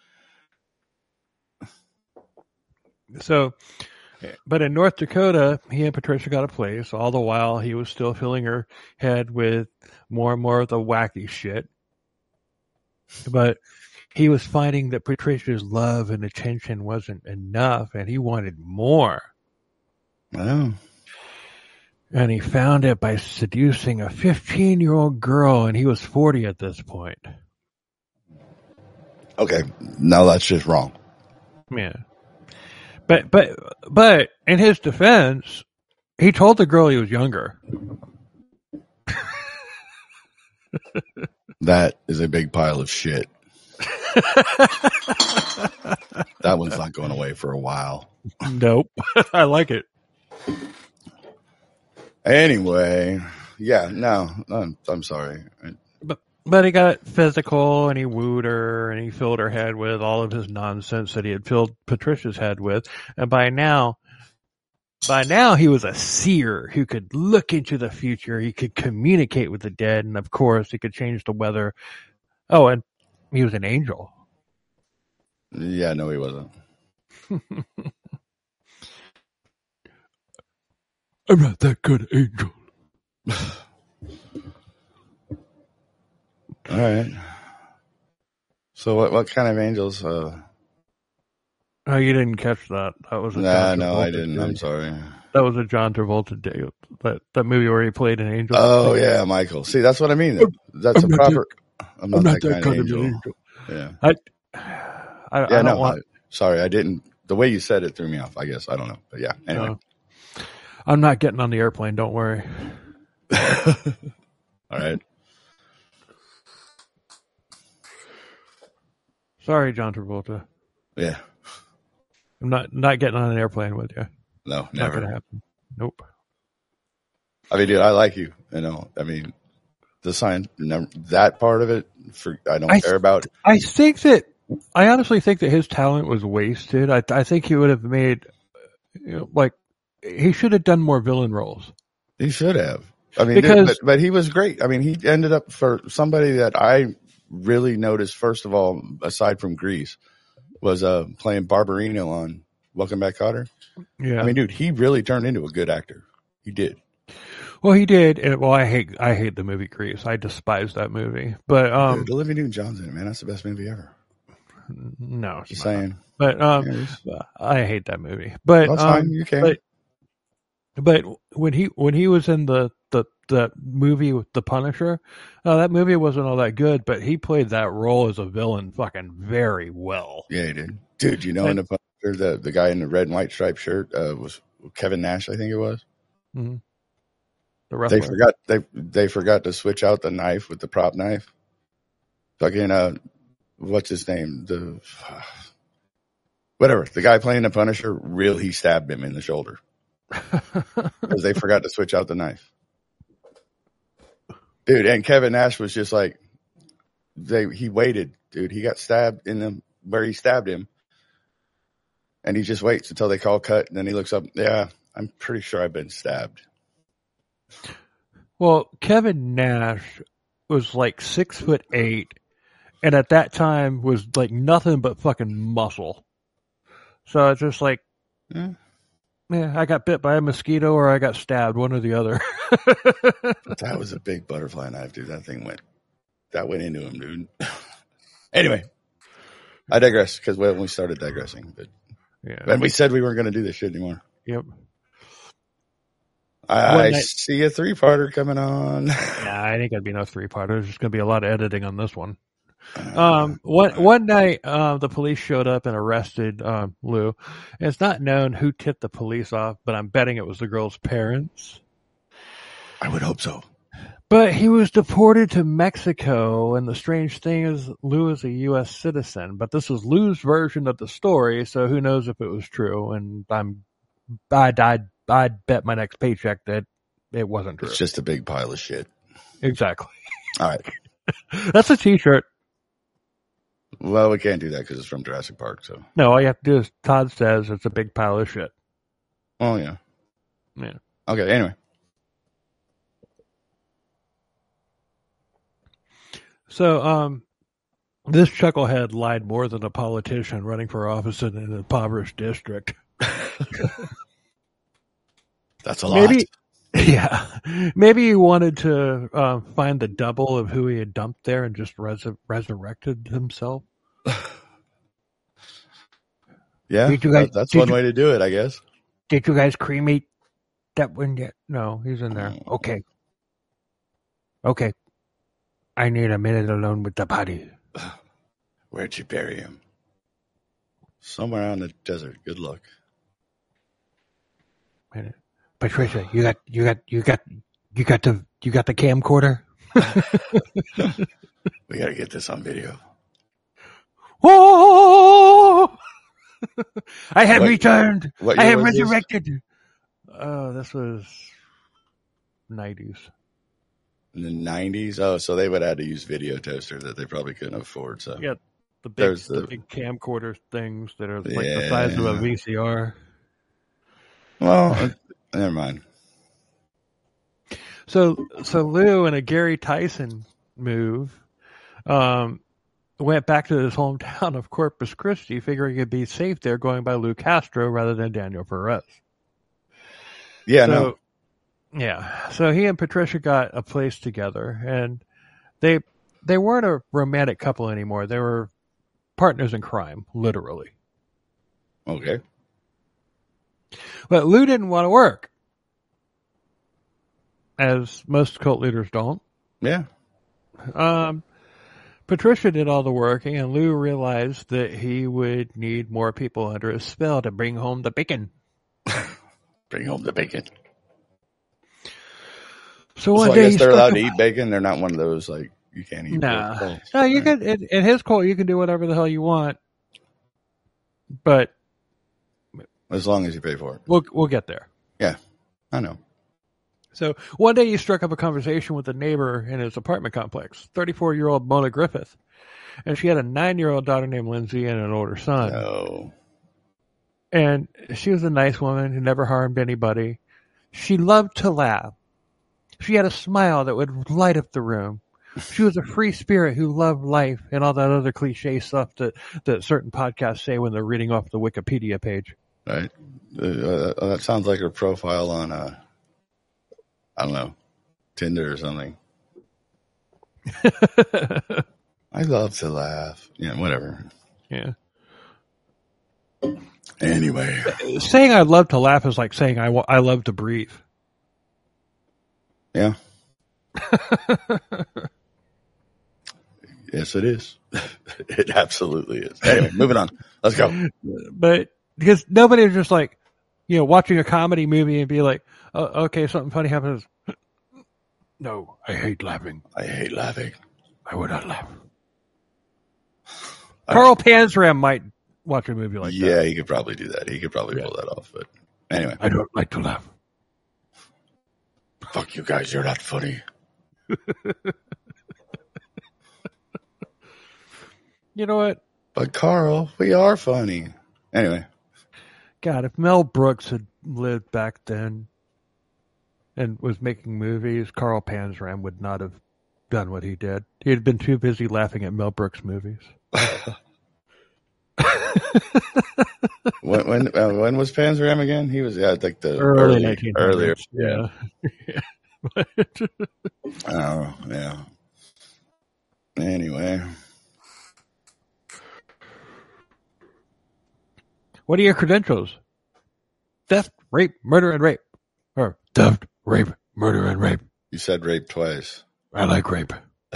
So, but in North Dakota, he and Patricia got a place. All the while, he was still filling her head with more and more of the wacky shit. But he was finding that Patricia's love and attention wasn't enough, and he wanted more. Well, And he found it by seducing a fifteen-year-old girl, and he was forty at this point. okay. Now that's just wrong. Yeah. But, but, but, in his defense, he told the girl he was younger. That is a big pile of shit. That one's not going away for a while. Nope. I like it. Anyway, yeah, no, I'm, I'm sorry. But but he got physical, and he wooed her, and he filled her head with all of his nonsense that he had filled Patricia's head with. And by now, by now he was a seer who could look into the future. He could communicate with the dead, and of course, he could change the weather. Oh, and he was an angel. Yeah, no, he wasn't. I'm not that good angel. All right. So what what kind of angels? Uh... Oh, you didn't catch that. That was a Nah, John no, Travolta I didn't. day. I'm sorry. That was a John Travolta day. That that movie where he played an angel. Oh yeah, Michael. See, that's what I mean. That's I'm a not proper. that, I'm not, I'm that, kind, of angel. angel. Yeah. I, I, I Yeah. don't No. want. I, sorry, I didn't. The way you said it threw me off. I guess I don't know, but yeah. Anyway. No. I'm not getting on the airplane. Don't worry. All right. Sorry, John Travolta. Yeah. I'm not not getting on an airplane with you. No, Not never. gonna happen. Nope. I mean, dude, I like you. You know, I mean, the sign, that part of it, for I don't I- care about. I think that I honestly think that his talent was wasted. I I think he would have made, you know, like he should have done more villain roles. He should have. I mean, Because- but, but he was great. I mean, he ended up for somebody that I really noticed. First of all, aside from Grease, was uh playing Barbarino on Welcome Back, Kotter. Yeah. I mean, dude, he really turned into a good actor. He did. Well, he did. And, well, I hate I hate the movie Grease. I despise that movie. But um, Dude, Olivia Newton-John's in it, man. That's the best movie ever. no, it's Just not. saying. But um, Yeah, it's- I hate that movie. But That's um, fine. You can. but- But when he when he was in the the, the movie with the Punisher, uh, that movie wasn't all that good. But he played that role as a villain fucking very well. Yeah, he did. Dude, you know, in the Punisher, the the guy in the red and white striped shirt uh, was Kevin Nash, I think it was. Mm-hmm. The They wrestler. forgot they they forgot to switch out the knife with the prop knife. Fucking uh, what's his name? The whatever the guy playing the Punisher, real he stabbed him in the shoulder because they forgot to switch out the knife. Dude, and Kevin Nash was just like they he waited, dude. He got stabbed in the where he stabbed him, and he just waits until they call cut, and then he looks up. Yeah, I'm pretty sure I've been stabbed. Well, Kevin Nash was like six foot eight, and at that time was like nothing but fucking muscle. So it's just like, Yeah. yeah, I got bit by a mosquito or I got stabbed, one or the other. That was a big butterfly knife, dude. That thing went, that went into him, dude. Anyway, I digress because when we started digressing, but Yeah. when we said we weren't going to do this shit anymore, Yep. I One night- see a three-parter coming on. Nah, I think it'd be no three-parter. There's just going to be a lot of editing on this one. Um, one one night, uh, the police showed up and arrested um, Lou. And it's not known who tipped the police off, but I'm betting it was the girl's parents. I would hope so. But he was deported to Mexico, and the strange thing is Lou is a U S citizen. But this was Lou's version of the story, so who knows if it was true? And I'm, I'd, I'd, I'd bet my next paycheck that it wasn't true. It's just a big pile of shit. Exactly. All right. That's a T-shirt. Well, we can't do that because it's from Jurassic Park. So, No, all you have to do is Todd says it's a big pile of shit. oh yeah, Yeah. okay. Anyway, So, um, this chucklehead lied more than a politician running for office in an impoverished district. that's a lot. Maybe, yeah, maybe he wanted to uh, find the double of who he had dumped there and just res- resurrected himself. Yeah, Did you guys- that- that's did one you- way to do it, I guess. Did you guys cremate that one yet? No, he's in there. Okay. Okay. I need a minute alone with the body. Where'd you bury him? Somewhere out in the desert. Good luck. Minute. Patricia, you got, you got, you got, you got the, you got the camcorder? We got to get this on video. "Whoa! I have What- returned. what I year have was this? resurrected." Oh, this was nineties. In the nineties? Oh, so they would have had to use video toaster that they probably couldn't afford. So Yeah, the big, There's the, the- big camcorder things that are like the size of a Yeah. V C R. Well, uh, never mind. So, so Lou, in a Gary Tyson move, um, went back to his hometown of Corpus Christi, figuring it'd be safe there, going by Lou Castro rather than Daniel Perez. Yeah, so, no. Yeah. So he and Patricia got a place together, and they they weren't a romantic couple anymore. They were partners in crime, literally. Okay. But Lou didn't want to work, as most cult leaders don't. Yeah. Um, Patricia did all the working, and Lou realized that he would need more people under his spell to bring home the bacon. Bring home the bacon. So So one I day guess he they're struck allowed a- to eat bacon. They're not one of those like you can't eat. Nah. pork cults. No, you Right. can. In, in his cult, you can do whatever the hell you want, but As long as you pay for it. we'll we'll get there. I know. So one day he struck up a conversation with a neighbor in his apartment complex, thirty-four-year-old Mona Griffith, and she had a nine-year-old daughter named Lindsay and an older son. No. And she was a nice woman who never harmed anybody. She loved to laugh. She had a smile that would light up the room. She was a free spirit who loved life and all that other cliche stuff that, that certain podcasts say when they're reading off the Wikipedia page. Right. Uh, uh, that sounds like her profile on, uh, I don't know, Tinder or something. I love to laugh. Yeah, whatever. Yeah. Anyway. Saying I love to laugh is like saying I, wa- I love to breathe. Yeah. Yes, it is. It absolutely is. Anyway, moving on. Let's go. But because nobody is just like, you know, watching a comedy movie and be like, oh, okay, something funny happens. No, I hate laughing. I hate laughing. I would not laugh. Uh, Carl Panzram might watch a movie like yeah, that. he could probably do that. He could probably Yeah. pull that off. But anyway, I don't like to laugh. fuck you guys. You're not funny. You know what? But Carl, we are funny. Anyway, God, if Mel Brooks had lived back then and was making movies, Carl Panzram would not have done what he did. He had been too busy laughing at Mel Brooks movies. when when, uh, when was Panzram again? He was yeah, like the Early early, nineteen earlier. hundreds. Yeah. Oh yeah. Anyway, What are your credentials? Theft, rape, murder, and rape. Or theft, rape, murder, and rape. you said rape twice. I like rape.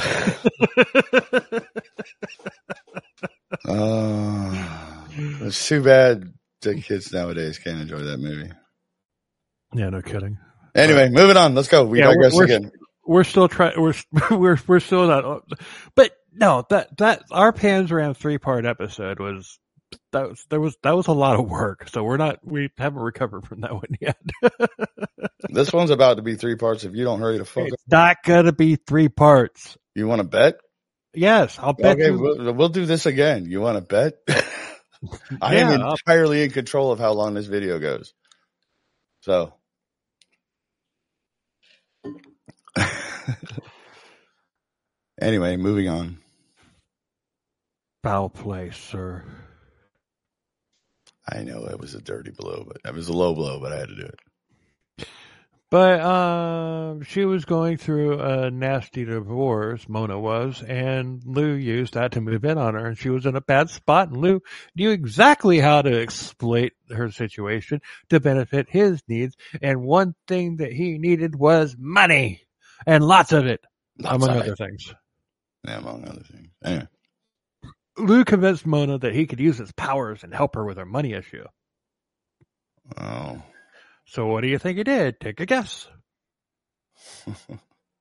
Oh, it's too bad the kids nowadays can't enjoy that movie. Yeah, no kidding. Anyway, moving on. Let's go. We Yeah, digress we're- again. We're still trying. We're we're we're still not. But no, that that our Panzram three part episode was that was there was that was a lot of work. So we're not. We haven't recovered from that one yet. This one's about to be three parts. If you don't hurry the fuck up, It's not gonna be three parts. you want to bet? Yes, I'll bet Okay, you. we'll, we'll do this again. You want to bet? I Yeah, am I'll- entirely in control of how long this video goes. So, anyway, moving on. Foul play, sir. I know it was a dirty blow, but it was a low blow, but I had to do it. But um, she was going through a nasty divorce, Mona was, and Lou used that to move in on her, and she was in a bad spot, and Lou knew exactly how to exploit her situation to benefit his needs, and one thing that he needed was money, and lots of it, Lots among of other it. things. Yeah, among other things. Anyway, Lou convinced Mona that he could use his powers and help her with her money issue. oh, So what do you think he did? Take a guess.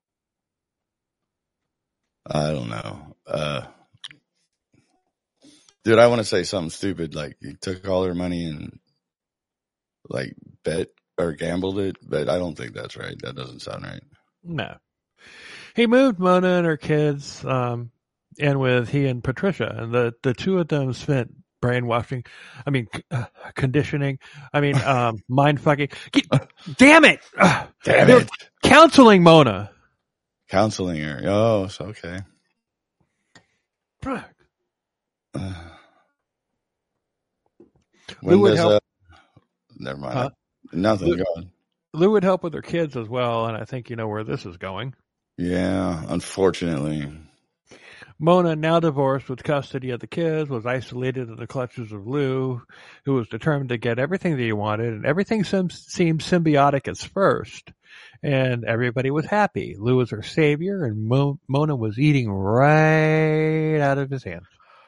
I don't know. Uh, Dude, I want to say something stupid. Like, he took all her money and, like, bet or gambled it, but I don't think that's right. That doesn't sound right. No. He moved Mona and her kids um, in with he and Patricia, and the, the two of them spent brainwashing, I mean, uh, conditioning, I mean, um, mind fucking. Damn it! Damn They're it! counseling Mona. Counseling her. Oh, it's okay. Fuck. Uh, Lou when would does, help. uh, never mind. Huh? Nothing. Lou, Go on. Lou would help with her kids as well, and I think you know where this is going. Yeah, unfortunately. Mona, now divorced with custody of the kids, was isolated in the clutches of Lou, who was determined to get everything that he wanted, and everything seemed, seemed symbiotic at first. And everybody was happy. Lou was her savior, and Mo- Mona was eating right out of his hands.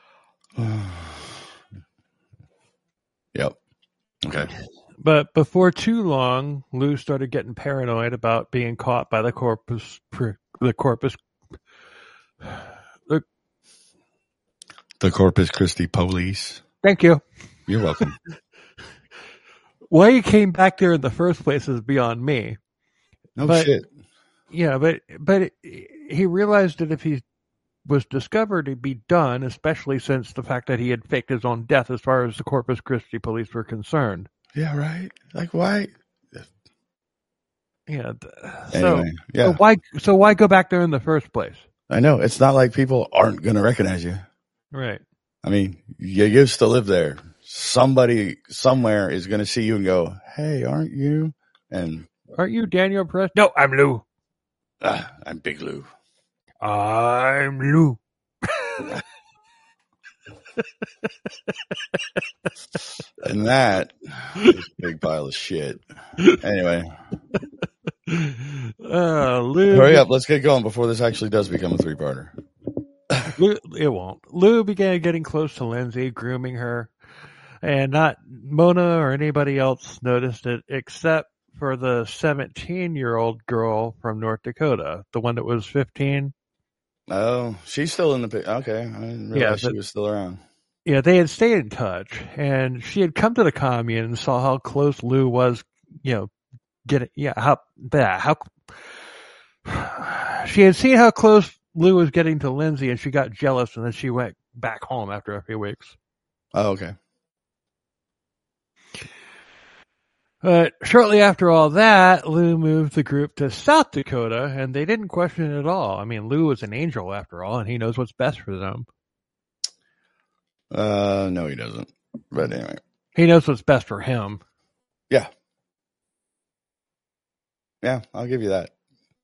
Yep. Okay. But before too long, Lou started getting paranoid about being caught by the Corpus, the Corpus, the, The Corpus Christi police. thank you. You're welcome. Why he came back there in the first place is beyond me. No But- shit. Yeah, but but it, he realized that if he was discovered, he'd be done, especially since the fact that he had faked his own death as far as the Corpus Christi police were concerned. Yeah, right. Like, why? Yeah. th- So, Anyway, yeah. so why so why go back there in the first place? I know. It's not like people aren't going to recognize you. Right. I mean, you used to live there. Somebody somewhere is going to see you and go, hey, aren't you? And Aren't you Daniel Press? No, I'm Lou. ah, I'm Big Lou. I'm Lou. And that is a big pile of shit. Anyway, Uh, Lou. hurry up. Let's get going before this actually does become a three-parter. Lou, it won't. Lou began getting close to Lindsay, grooming her, and not Mona or anybody else noticed it except for the seventeen-year-old girl from North Dakota, the one that was fifteen. Oh, she's still in the pic. Okay. I didn't realize Yeah, she but- was still around. Yeah, they had stayed in touch, and she had come to the commune and saw how close Lou was, you know, getting, yeah, how, that, how, she had seen how close Lou was getting to Lindsay, and she got jealous, and then she went back home after a few weeks. Oh, okay. But shortly after all that, Lou moved the group to South Dakota, and they didn't question it at all. I mean, Lou was an angel after all, and he knows what's best for them. Uh, no, he doesn't. But anyway. He knows what's best for him. Yeah. Yeah, I'll give you that.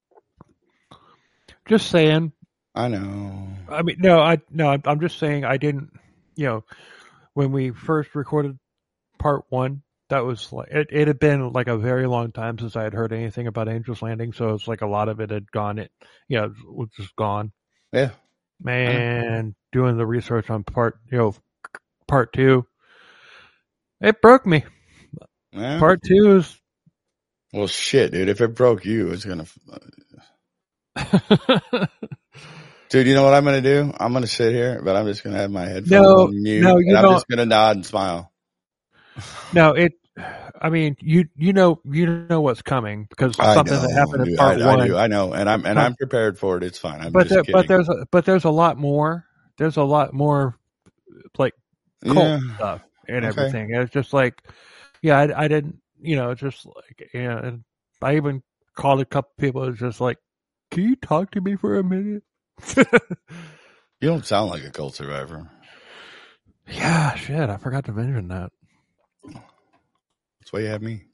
Just saying. I know. I mean, no, I no, I'm, I'm just saying I didn't. You know, when we first recorded part one, that was like it. It had been like a very long time since I had heard anything about Angel's Landing, so it's like a lot of it had gone. It, you know, was just gone. Yeah. Man, doing the research on part, you know, part two, it broke me. Yeah. Part two is. Well, shit, dude. If it broke you, it's gonna. Dude, you know what I'm gonna do? I'm gonna sit here, but I'm just gonna have my headphones No, on mute, no, you and I'm don't- just gonna nod and smile. No, it. I mean, you you know you know what's coming because I something know, that happened in dude. part I, one. I do. I know, and I'm and I'm prepared for it. It's fine. I'm but just there, kidding. but there's a, but there's a lot more. There's a lot more like cult yeah. stuff and Okay. everything. It's just like, yeah, I, I didn't, you know, it's just like, yeah. And I even called a couple people. It's just like, can you talk to me for a minute? You don't sound like a cult survivor. Yeah, shit, I forgot to mention that. That's why you have me.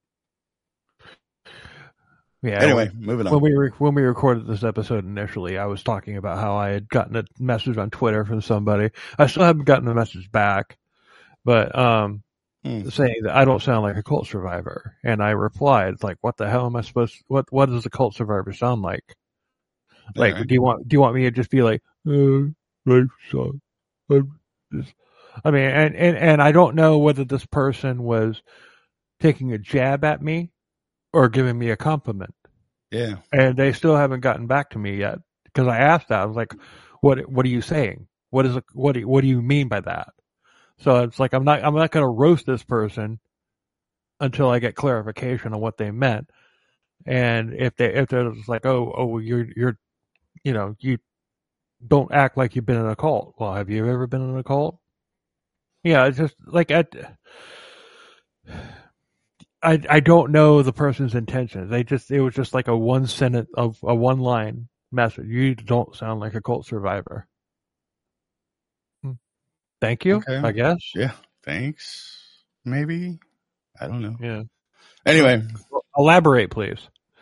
Yeah. Anyway, moving When on. we re- when we recorded this episode initially, I was talking about how I had gotten a message on Twitter from somebody. I still haven't gotten the message back, but um, Hmm. saying that I don't sound like a cult survivor, and I replied like, "What the hell am I supposed? What what does a cult survivor sound like? Like, Alright. do you want do you want me to just be like, uh, life sucks? I'm just-" I mean, and, and and I don't know whether this person was taking a jab at me or giving me a compliment. Yeah. And they still haven't gotten back to me yet because I asked that. I was like, "What? What are you saying? what is a, what do you, what do you mean by that? So it's like I'm not I'm not going to roast this person until I get clarification on what they meant. And if they if they're just like, oh oh you're you're you know you don't act like you've been in a cult. Well, have you ever been in a cult? Yeah, it's just like I I I don't know the person's intentions. They just it was just like a one sentence of a one line message. You don't sound like a cult survivor. Thank you, Okay. I guess. Yeah. Thanks. Maybe. I don't know. Yeah. Anyway. Elaborate, please.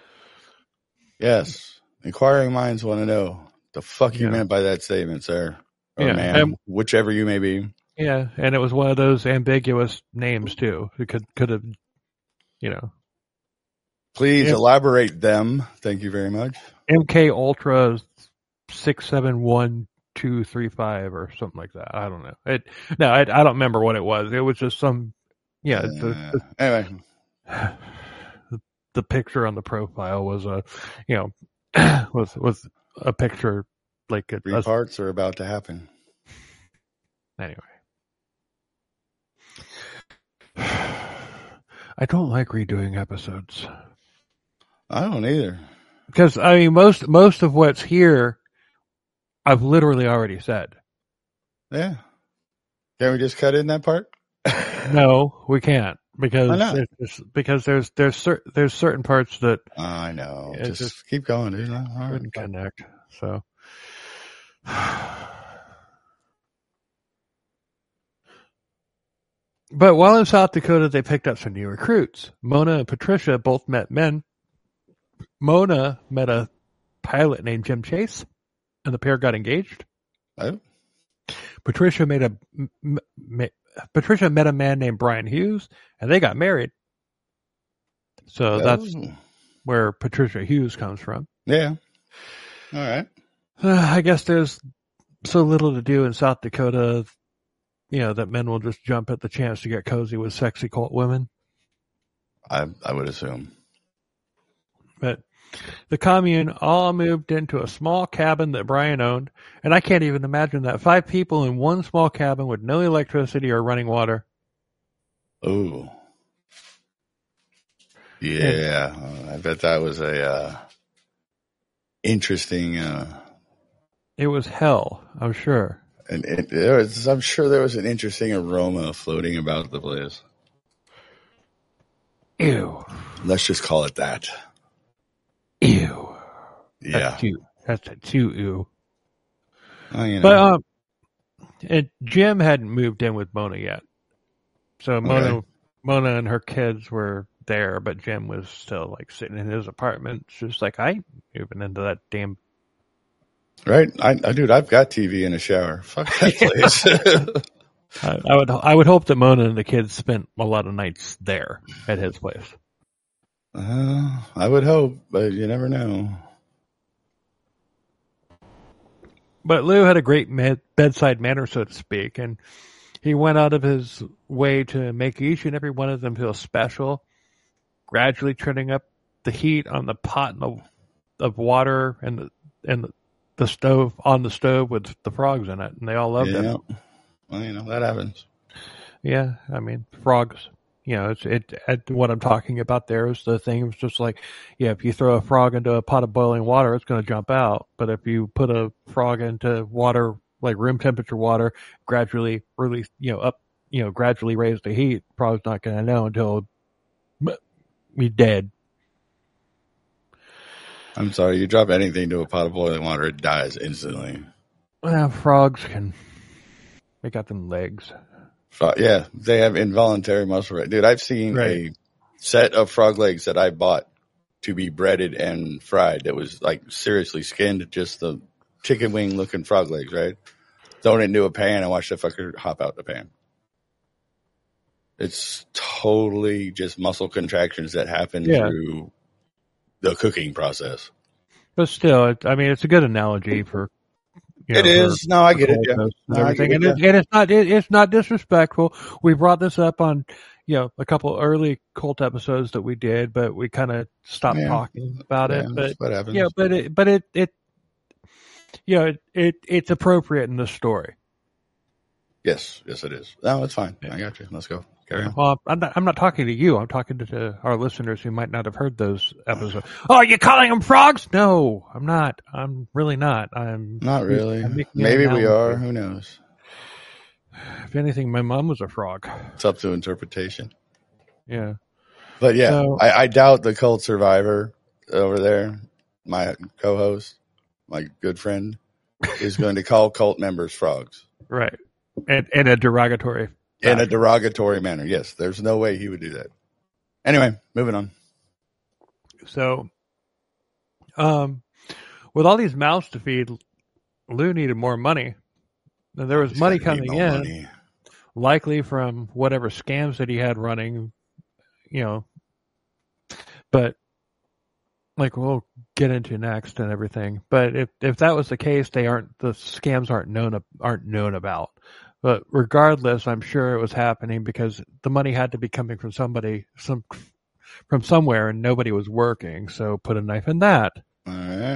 Yes. Inquiring minds want to know the fuck you Yeah. meant by that statement, sir. Or Yeah, ma'am, and- whichever you may be. Yeah, and it was one of those ambiguous names too. It could could have, you know, Please Yeah. elaborate them. Thank you very much. M K Ultra six seven one two three five or something like that. I don't know. It no, I, I don't remember what it was. It was just some, yeah. Uh, The, anyway. the, the picture on the profile was a, you know, was was a picture like a, Three a parts are about to happen. anyway. I don't like redoing episodes I don't either. because I mean most most of what's here, I've literally already said. Yeah. Can we just cut in that part? No, we can't because Why not? there's, just- because there's there's cer- there's certain parts that I know. It's Just, just- keep going, dude. All right. couldn't connect. So, but while in South Dakota, they picked up some new recruits. Mona and Patricia both met men. Mona met a pilot named Jim Chase, and the pair got engaged. Oh, Patricia made a m- m- Patricia met a man named Brian Hughes, and they got married. So that's oh. where Patricia Hughes comes from. Yeah. All right. Uh, I guess there's so little to do in South Dakota, you know, that men will just jump at the chance to get cozy with sexy cult women. I I would assume. But the commune all moved into a small cabin that Brian owned, and I can't even imagine that. Five people in one small cabin with no electricity or running water. Oh. Yeah. I bet that was a uh, interesting. Uh, It was hell, I'm sure. and it, there was, I'm sure there was an interesting aroma floating about the place. Ew. Let's just call it that. Ew. Yeah. That's too, that's a too ew. Well, you know. But um, and Jim hadn't moved in with Mona yet, so Mona, Okay. Mona and her kids were there, but Jim was still like sitting in his apartment. She was like, "I ain't moving into that damn." Right? I, I dude, I've got T V in a shower. Fuck that place. I, I would, I would hope that Mona and the kids spent a lot of nights there at his place. uh, I would hope, but you never know. But Lou had a great med- bedside manner, so to speak, and he went out of his way to make each and every one of them feel special, gradually turning up the heat on the pot and the, of water and the, and the, the stove on the stove with the frogs in it, and they all loved Yeah. it. Well, you know, that happens. Yeah, I mean, frogs. You know, it's it, it. What I'm talking about there is the thing. It's just like, yeah, if you throw a frog into a pot of boiling water, it's going to jump out. But if you put a frog into water, like room temperature water, gradually release, you know, up, you know, gradually raise the heat, frog's not going to know until he's dead. I'm sorry, you drop anything to a pot of boiling water, it dies instantly. Well, frogs can. They got them legs. Fro- yeah, they have involuntary muscle. Re- Dude, I've seen Right. a set of frog legs that I bought to be breaded and fried that was like seriously skinned, just the chicken wing looking frog legs, right? Thrown it into a pan and watch the fucker hop out the pan. It's totally just muscle contractions that happen Yeah. through the cooking process. But still, it, I mean, it's a good analogy for. You It know, for- is. No, I get it. cult Yeah. hosts and No, I everything, get and, it, it, and it's not it, it's not disrespectful. We brought this up on you know a couple early cult episodes that we did, but we kind of stopped Yeah. talking about Yeah, it. But that's what happens. yeah, but it but it it you know it, it it's appropriate in the story. Yes, yes, it is. No, it's fine. I got you. Let's go. Carry on. Well, I'm not, I'm not talking to you. I'm talking to, to our listeners who might not have heard those episodes. Oh, are you calling them frogs? No, I'm not. I'm really not. I'm Not really. I'm making an Maybe we analogy. are. Who knows? If anything, my mom was a frog. It's up to interpretation. Yeah. But yeah, So- I, I doubt the cult survivor over there, my co-host, my good friend, is going to call cult members frogs Right. And, and a derogatory. in a derogatory manner. Yes, there's no way he would do that. Anyway, moving on. So, um, with all these mouths to feed, Lou needed more money. And there was He's money gotta need coming more in, money. likely from whatever scams that he had running, you know. But, like, we'll get into next and everything. But if if that was the case, they aren't the scams aren't known aren't known about. But regardless, I'm sure it was happening because the money had to be coming from somebody, some from somewhere, and nobody was working. So put a knife in that. All right.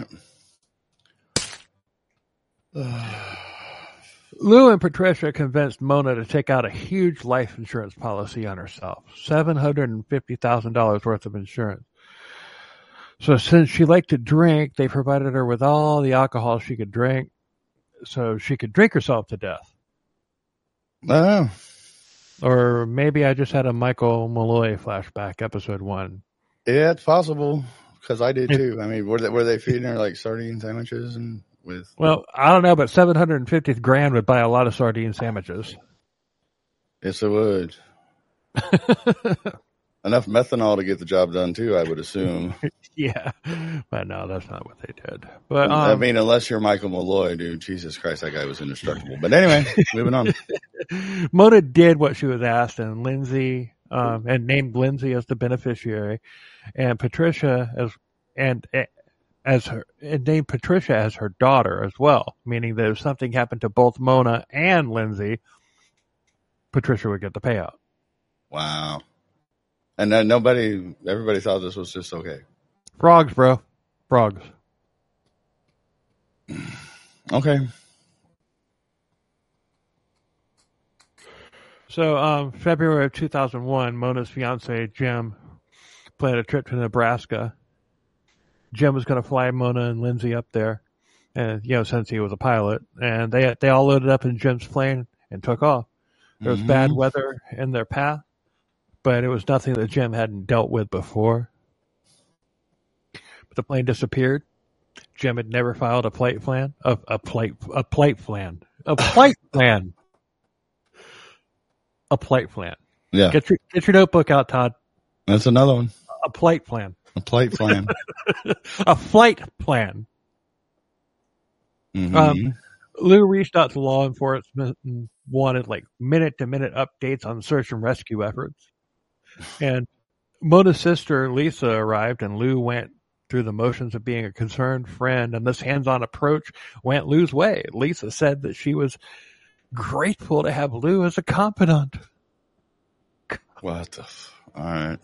Lou and Patricia convinced Mona to take out a huge life insurance policy on herself, seven hundred fifty thousand dollars worth of insurance. So since she liked to drink, they provided her with all the alcohol she could drink so she could drink herself to death. Oh, Or maybe I just had a Michael Malloy flashback, episode one. yeah, it's possible because I did It- too. I mean, were they, were they feeding her like sardine sandwiches and with? Well, I don't know, but seven hundred fifty grand would buy a lot of sardine sandwiches. Yes, it would. Enough methanol to get the job done too, I would assume. Yeah, but no, that's not what they did. But I um, mean, unless you're Michael Malloy, dude. Jesus Christ, that guy was indestructible. But anyway, moving on. Mona did what she was asked, and Lindsay, um, and named Lindsay as the beneficiary, and Patricia as and as her, and named Patricia as her daughter as well. Meaning that if something happened to both Mona and Lindsay, Patricia would get the payout. Wow. And then nobody, everybody thought this was just okay. Frogs, bro, frogs. Okay. So, um, February of two thousand one, Mona's fiance, Jim, planned a trip to Nebraska. Jim was going to fly Mona and Lindsay up there, and, you know, since he was a pilot, and they they all loaded up in Jim's plane and took off. There was Mhm. bad weather in their path, but it was nothing that Jim hadn't dealt with before. But the plane disappeared. Jim had never filed a plate plan, a, a plate, a plate plan, a plate plan. A plate plan. Yeah. Get your get your notebook out, Todd. That's another one. A plate plan. A plate plan. A flight plan. Mhm. Um, Lou reached out to law enforcement and wanted like minute to minute updates on search and rescue efforts. And Mona's sister Lisa arrived, and Lou went through the motions of being a concerned friend, and this hands-on approach went Lou's way. Lisa said that she was grateful to have Lou as a confidant. What the? F- All right.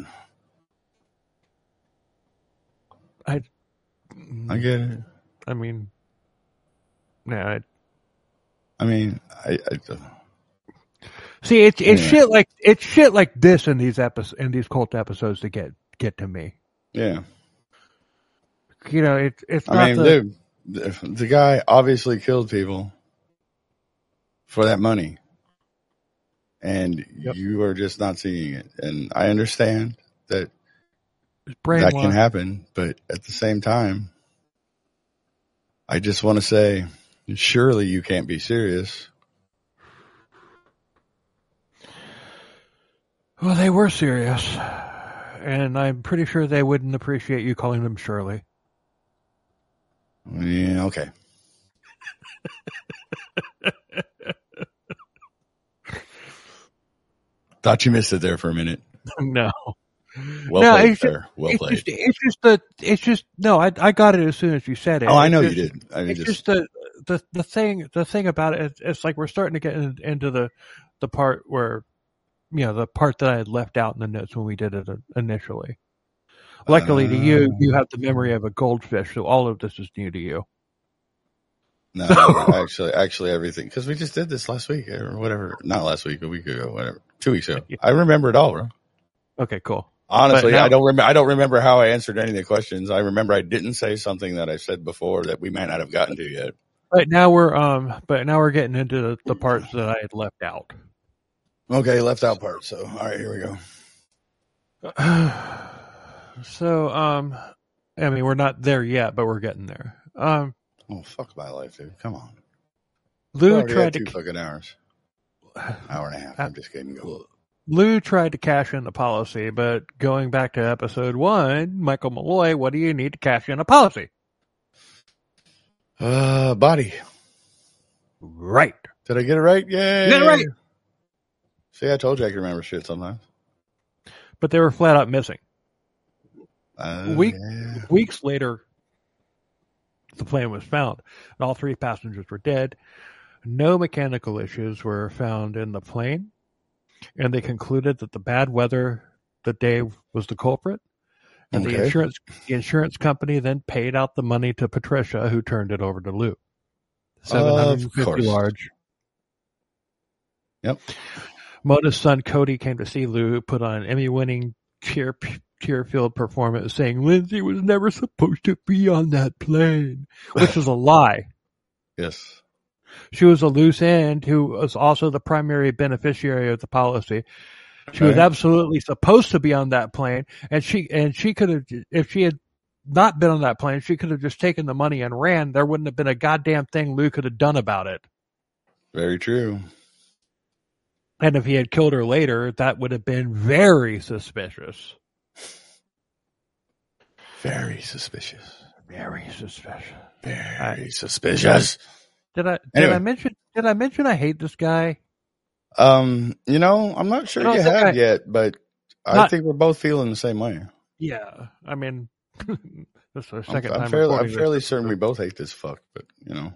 I, I get it. I mean, yeah. I, I mean, I, I see, it's it's Yeah. shit like it's shit like this in these episodes, in these cult episodes to get get to me. yeah. You know, it's it's not I mean, the, dude, the, the guy obviously killed people for that money, and Yep. you are just not seeing it. And I understand that brainwash. that can happen, but at the same time, I just want to say, surely you can't be serious. Well, they were serious, and I'm pretty sure they wouldn't appreciate you calling them Shirley. Yeah, okay. Thought you missed it there for a minute. No, Well No, played, it's sir. Well it's played. just it's just the it's just no. I I got it as soon as you said it. Oh, I It's know just- you did. I It's just, just the the the thing the thing about it. It's, it's like we're starting to get in, into the the part where, you know, the part that I had left out in the notes when we did it initially. Luckily to you, Uh. you have the memory of a goldfish, so all of this is new to you. No, no, actually, actually everything. Because we just did this last week or whatever. Not last week, a week ago, whatever. Two weeks ago. I remember it all, bro. Okay, cool. Honestly, now, I don't remember. I don't remember how I answered any of the questions. I remember I didn't say something that I said before that we might not have gotten to yet. But now we're um, but now we're getting into the, the parts that I had left out. Okay, left out part. So, all right, here we go. So, um, I mean, we're not there yet, but we're getting there. Um, oh fuck my life, dude! Come on. Lou tried to two fucking hours, hour and a half. I'm just kidding. Go. Lou tried to cash in the policy, but going back to episode one, Michael Malloy, what do you need to cash in a policy? Uh, body. Right. Did I get it right? Yay. You got it right. See, I told you I can remember shit sometimes. But they were flat out missing. Uh, Week, yeah. Weeks later, the plane was found, and all three passengers were dead. No mechanical issues were found in the plane, and they concluded that the bad weather that day was the culprit. And okay. the insurance the insurance company then paid out the money to Patricia, who turned it over to Lou. seven hundred fifty large. Yep. Mona's son Cody came to see Lou, who put on an Emmy-winning cheer tear-filled performance, saying Lindsay was never supposed to be on that plane, which is a lie. Yes. She was a loose end who was also the primary beneficiary of the policy. She was right. absolutely supposed to be on that plane, and she and she could have, if she had not been on that plane, she could have just taken the money and ran. There wouldn't have been a goddamn thing Lou could have done about it. Very true. And if he had killed her later, that would have been very suspicious. Very suspicious. Very suspicious. Very I, suspicious. Did I did anyway. I mention did I mention I hate this guy? Um, you know, I'm not sure you have I, yet, but I not, think we're both feeling the same way. Yeah, I mean, this is the second I'm, time. I'm fairly, I'm fairly certain we both hate this fuck, but you know.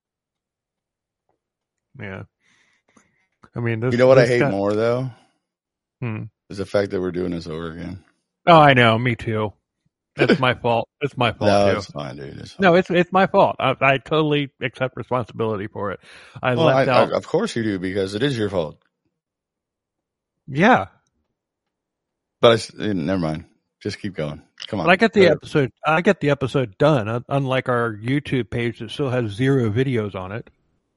Yeah. I mean, this, you know what I hate guy, more though? Hmm. Is the fact that we're doing this over again. Oh, I know. Me too. It's my fault. It's my fault. No, too. it's fine, dude. It's fine. No, it's it's my fault. I, I totally accept responsibility for it. I well, left I, out. I, of course you do, because it is your fault. Yeah. But I, never mind. Just keep going. Come on. But I get the episode. I get the episode done. Unlike our YouTube page that still has zero videos on it.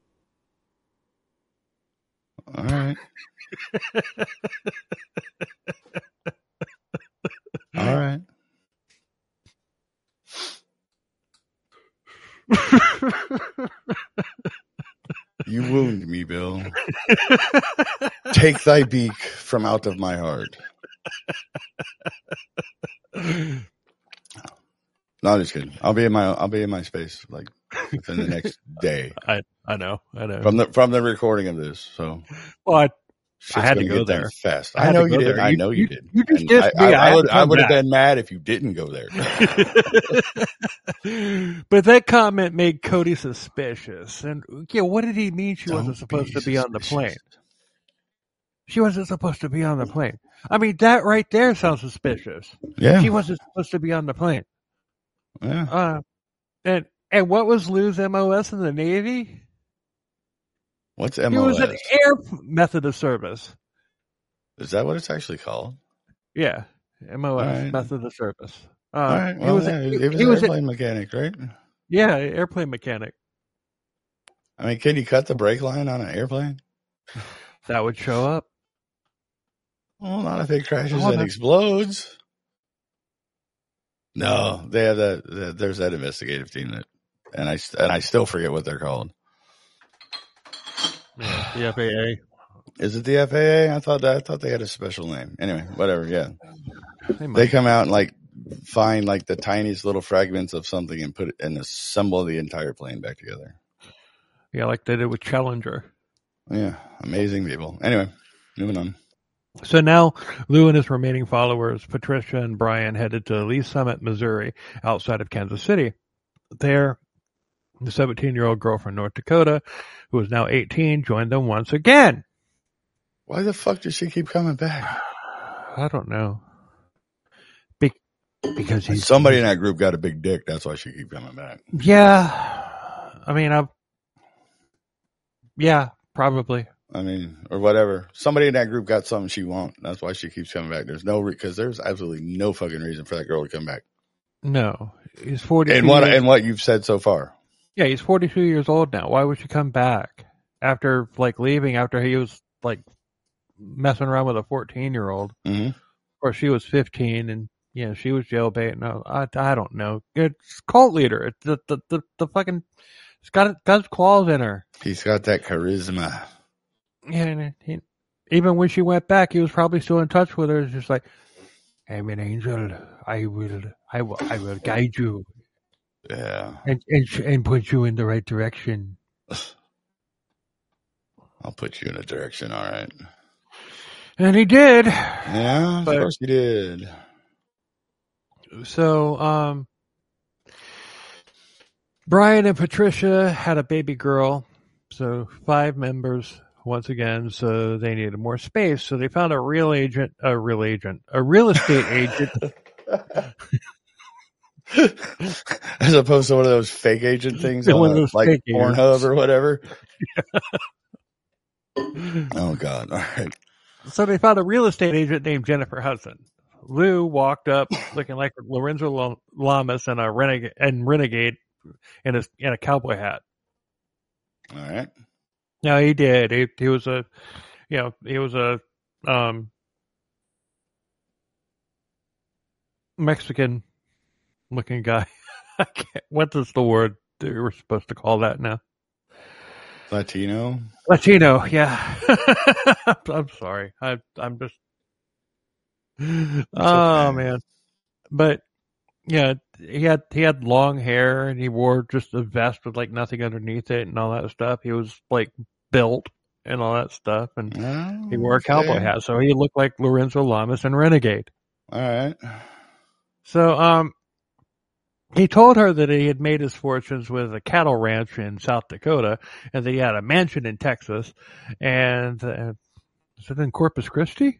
All right. All right. You wound me, Bill. Take thy beak from out of my heart. No, I'm just kidding. I'll be in my I'll be in my space like within the next day. I I know I know from the from the recording of this. So well, I, I had to go there fast. I, I know you did. There. I You, know you, you did. You just dissed I, me. I, I, I would I would back. have been mad if you didn't go there. But that comment made Cody suspicious. And yeah, what did he mean? She Don't wasn't supposed be to be suspicious. on the plane. She wasn't supposed to be on the plane. I mean, that right there sounds suspicious. Yeah, she wasn't supposed to be on the plane. Yeah. Uh, and and what was Lou's M O S in the Navy? What's M O S? He was an air method of service. Is that what it's actually called? Yeah, M O S, right. method of service. Uh, All right. Well, he was, yeah, a, he, he, he was he an was airplane a, mechanic, right? Yeah, airplane mechanic. I mean, can you cut the brake line on an airplane? That would show up. Well, not if it crashes Oh, and no. explodes. No, they have that. The, there's that investigative team that, and I and I still forget what they're called. Yeah, the F A A. Is it the F A A? I thought that, I thought they had a special name. Anyway, whatever. Yeah, They, they come out and like find like the tiniest little fragments of something and put it and assemble the entire plane back together. Yeah, like they did with Challenger. Yeah, amazing people. Anyway, moving on. So now Lou and his remaining followers, Patricia and Brian, headed to Lee Summit, Missouri, outside of Kansas City. There, the seventeen-year-old girl from North Dakota, who is now eighteen, joined them once again. Why the fuck does she keep coming back? I don't know. Be- because he's, Somebody in that group got a big dick. That's why she keep coming back. Yeah. I mean, I've Yeah, probably. I mean, or whatever. Somebody in that group got something she wants. That's why she keeps coming back. There's no because re- there's absolutely no fucking reason for that girl to come back. No, he's forty-two. And what years, and what you've said so far. Yeah, he's forty-two years old now. Why would she come back after like leaving after he was like messing around with a fourteen-year-old? Mm-hmm. Or she was fifteen, and yeah, she was jailbait. No, I, I don't know. It's cult leader. It's the the the, the fucking. It's got got his claws in her. He's got that charisma. Yeah, and he, even when she went back, he was probably still in touch with her. It's just like, I'm an angel. I will, I will, I will guide you. Yeah, and and and put you in the right direction. I'll put you in a direction. All right. And he did. Yeah, of but, course he did. So, um, Brian and Patricia had a baby girl. So five members. Once again, so they needed more space. So they found a real agent, a real agent, a real estate agent. As opposed to one of those fake agent things, one on of those a, like fake Pornhub agents. or whatever. Oh, God. All right. So they found a real estate agent named Jennifer Hudson. Lou walked up looking like Lorenzo Lamas and a renegade, and renegade in a, in a cowboy hat. All right. No, he did. He, he was a, you know, he was a um, Mexican-looking guy. I can't, what is the word that we're supposed to call that now? Latino. Latino, yeah. I'm sorry. I, I'm just. Oh okay. man, but yeah, he had he had long hair and he wore just a vest with like nothing underneath it and all that stuff. He was like built and all that stuff, and Oh, he wore a cowboy okay. hat, so he looked like Lorenzo Lamas and Renegade. All right. So, um, he told her that he had made his fortunes with a cattle ranch in South Dakota, and that he had a mansion in Texas, and uh, is it in Corpus Christi?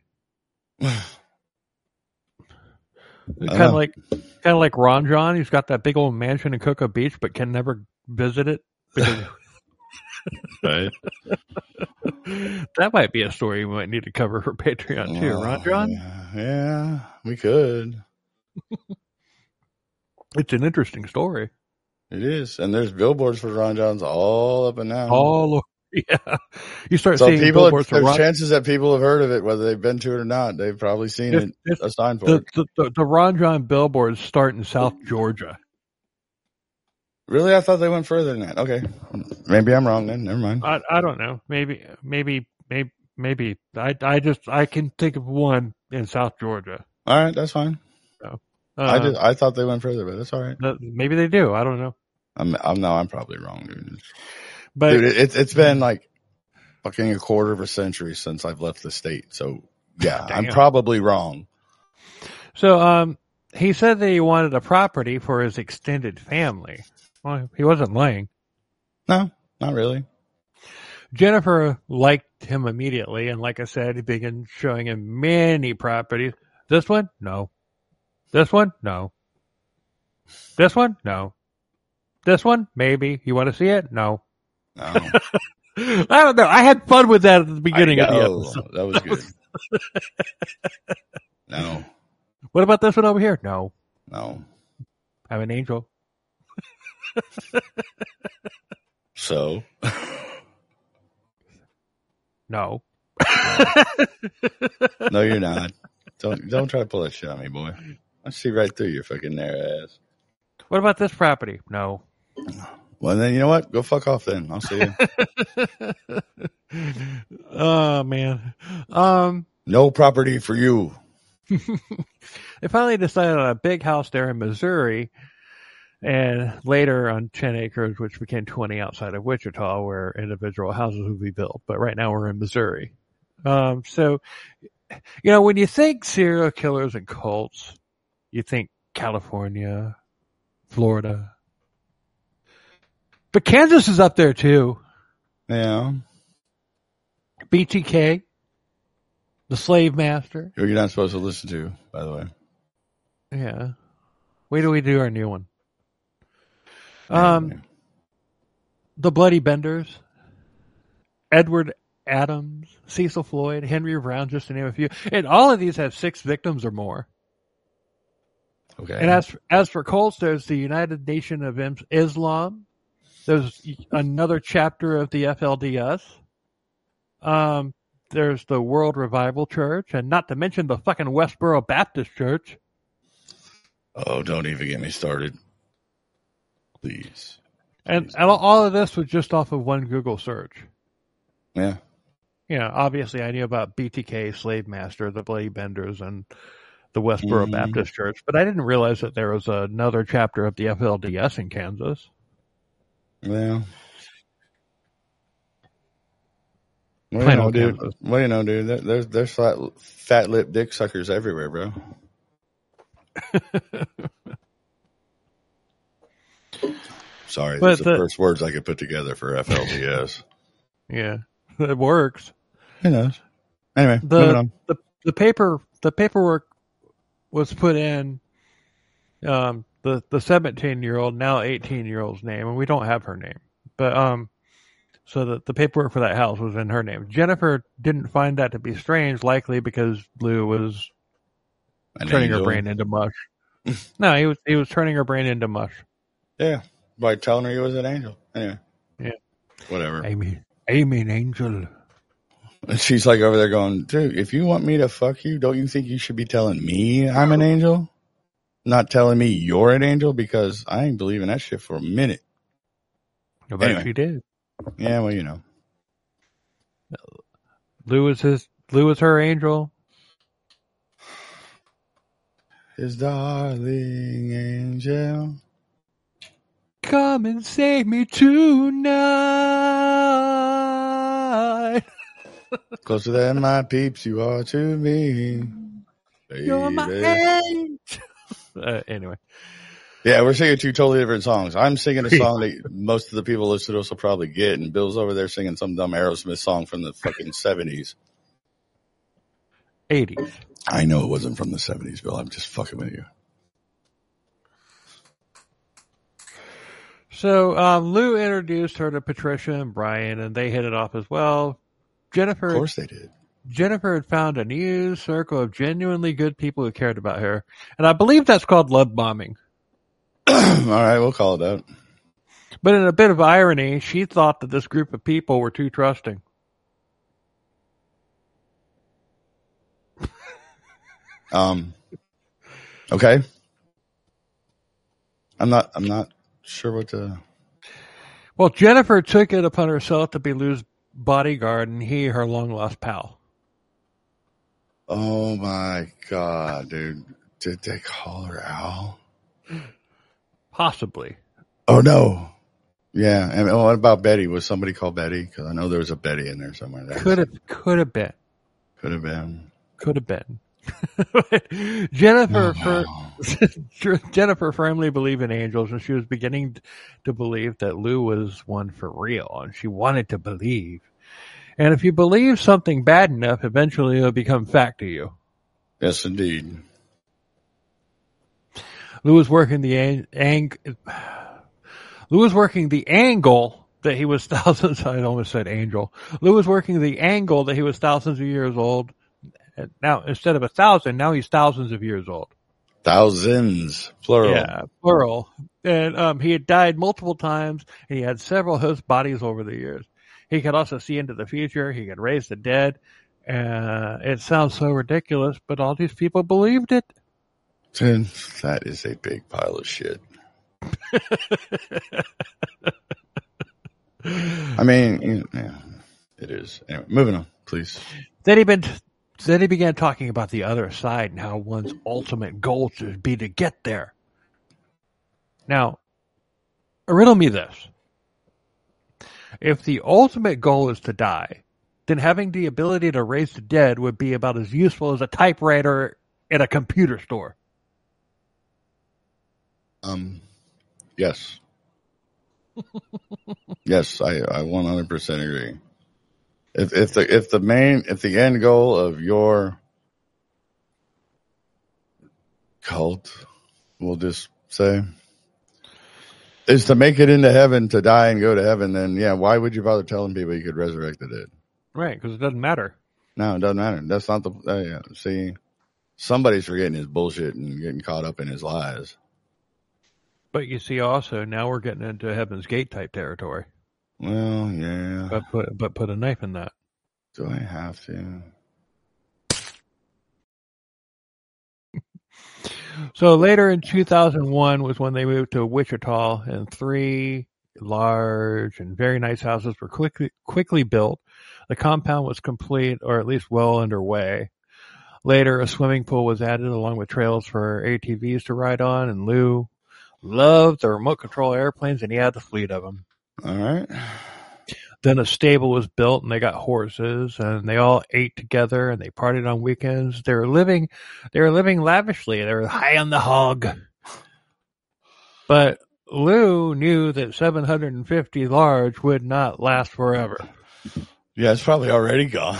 Kind of like, kind of like Ron John. He's got that big old mansion in Cocoa Beach, but can never visit it. Because Right. that might be a story we might need to cover for Patreon too. Oh, Ron John. Yeah, yeah, we could. It's an interesting story. It is, and there's billboards for Ron John's all up and down. All yeah, you start so seeing people, billboards for there's Ron. chances that people have heard of it, whether they've been to it or not. They've probably seen If, it, if a sign for the, it. the, the, the Ron John billboards start in South Georgia. Really, I thought they went further than that. Okay, maybe I'm wrong then. Never mind. I I don't know. Maybe maybe maybe maybe I I just I can think of one in South Georgia. All right, that's fine. So, uh, I did. I thought they went further, but that's all right. Maybe they do. I don't know. I'm. I'm no. I'm probably wrong, dude. But Dude, it, it's it's been like fucking a quarter of a century since I've left the state. So yeah, Damn. I'm probably wrong. So um, he said that he wanted a property for his extended family. Well, he wasn't lying. No, not really. Jennifer liked him immediately, and like I said, he began showing him many properties. This one, no. This one, no. This one, no. This one, maybe. You want to see it? No. No, I don't know. I had fun with that at the beginning of the episode. That was good. No, What about this one over here? No. no. I'm an angel. So, No. no, you're not. Don't don't try to pull that shit on me, boy. I see right through your fucking narrow ass. What about this property? No. Well, then you know what? Go fuck off. Then I'll see you. Oh man. Um. No property for you. They finally decided on a big house there in Missouri, and later on ten acres, which became twenty outside of Wichita, where individual houses would be built. But right now we're in Missouri. Um, so, you know, when you think serial killers and cults, you think California, Florida. But Kansas is up there too. Yeah. B T K, the slave master. Who you're not supposed to listen to, by the way. Yeah. Wait till we do our new one. Um, the Bloody Benders. Edward Adams, Cecil Floyd, Henry Brown, just to name a few. And all of these have six victims or more. Okay. And as as for cults, there's the United Nation of Islam. There's another chapter of the F L D S. Um, there's the World Revival Church, and not to mention the fucking Westboro Baptist Church. Oh, don't even get me started. Please. And, and all of this was just off of one Google search. Yeah. You know, obviously I knew about B T K, Slave Master, the Bloody Benders, and the Westboro Mm-hmm. Baptist Church, but I didn't realize that there was another chapter of the F L D S in Kansas. Yeah. What do you Plain know, old dude? Kansas. What do you know, dude? There- There's there's fat fat lip dick suckers everywhere, bro. Sorry, But that's the the- first words I could put together for F L D S. Yeah, it works. Who knows? Anyway, moving The, on. the the paper the paperwork was put in um, the the seventeen year old, now eighteen year old's name, and we don't have her name, but um, so the the paperwork for that house was in her name. Jennifer didn't find that to be strange, likely because Lou was An turning her angel. brain into mush. No, he was he was turning her brain into mush. Yeah, by telling her he was an angel. Anyway. Yeah. Whatever. Amy, Amy, an angel. And she's like over there going, dude, if you want me to fuck you, don't you think you should be telling me I'm an angel? Not telling me you're an angel, because I ain't believing that shit for a minute. But Anyway. she did. Yeah, well, you know. Lou was his. Lou was her angel. His darling angel. Come and save me tonight. Closer than my peeps you are to me. You're my baby. angel. Uh, anyway, Yeah, we're singing two totally different songs. I'm singing a song that most of the people listening to us will probably get, and Bill's over there singing some dumb Aerosmith song from the fucking seventies. eighties. I know it wasn't from the seventies, Bill. I'm just fucking with you. So um, Lou introduced her to Patricia and Brian, and they hit it off as well. Jennifer, Of course they did. Jennifer had found a new circle of genuinely good people who cared about her, and I believe that's called love bombing. All right, we'll call it that. But in a bit of irony, she thought that this group of people were too trusting. Um, okay. I'm not, I'm not sure what to, Well, Jennifer took it upon herself to be Lou's bodyguard, and he her long-lost pal. oh my God, dude. Did they call her Al? Possibly. Oh no. Yeah. And what about Betty? Was somebody called Betty? Cause I know there was a Betty in there somewhere. That Could have, could have been. could have been. Could have been. Jennifer, Oh, for, Jennifer firmly believed in angels, and she was beginning to believe that Lou was one for real, and she wanted to believe. And if you believe something bad enough, eventually it'll become fact to you. yes, indeed. Lou was working the ang- ang- Lou was working the angle that he was thousands. I almost said angel. Lou was working the angle that he was thousands of years old. Now, instead of a thousand, now he's thousands of years old. Thousands, plural. Yeah, plural. And um, he had died multiple times, and he had several host bodies over the years. He could also see into the future. He could raise the dead. Uh, it sounds so ridiculous, but all these people believed it. Dude, that is a big pile of shit. I mean, you know, yeah, it is. Anyway, moving on, please. Then he been. Then he began talking about the other side and how one's ultimate goal should be to get there. Now, riddle me this. If the ultimate goal is to die, then having the ability to raise the dead would be about as useful as a typewriter at a computer store. Um, yes. Yes, I, I one hundred percent agree. If, if the, if the main, if the end goal of your cult, we'll just say, is to make it into heaven, to die and go to heaven, then yeah, why would you bother telling people you could resurrect the dead? Right, because it doesn't matter. No, it doesn't matter. That's not the. Uh, yeah, see, somebody's forgetting his bullshit and getting caught up in his lies. But you see, also now we're getting into Heaven's Gate type territory. Well, yeah. But put but put a knife in that. Do I have to? So later in two thousand one was when they moved to Wichita, and three large and very nice houses were quickly quickly built. The compound was complete, or at least well underway. Later, a swimming pool was added along with trails for A T Vs to ride on, and Lou loved the remote control airplanes, and he had a fleet of them. All right. Then a stable was built, and they got horses, and they all ate together, and they partied on weekends. They were living, they were living lavishly. They were high on the hog. But Lou knew that seven hundred fifty large would not last forever. Yeah, it's probably already gone.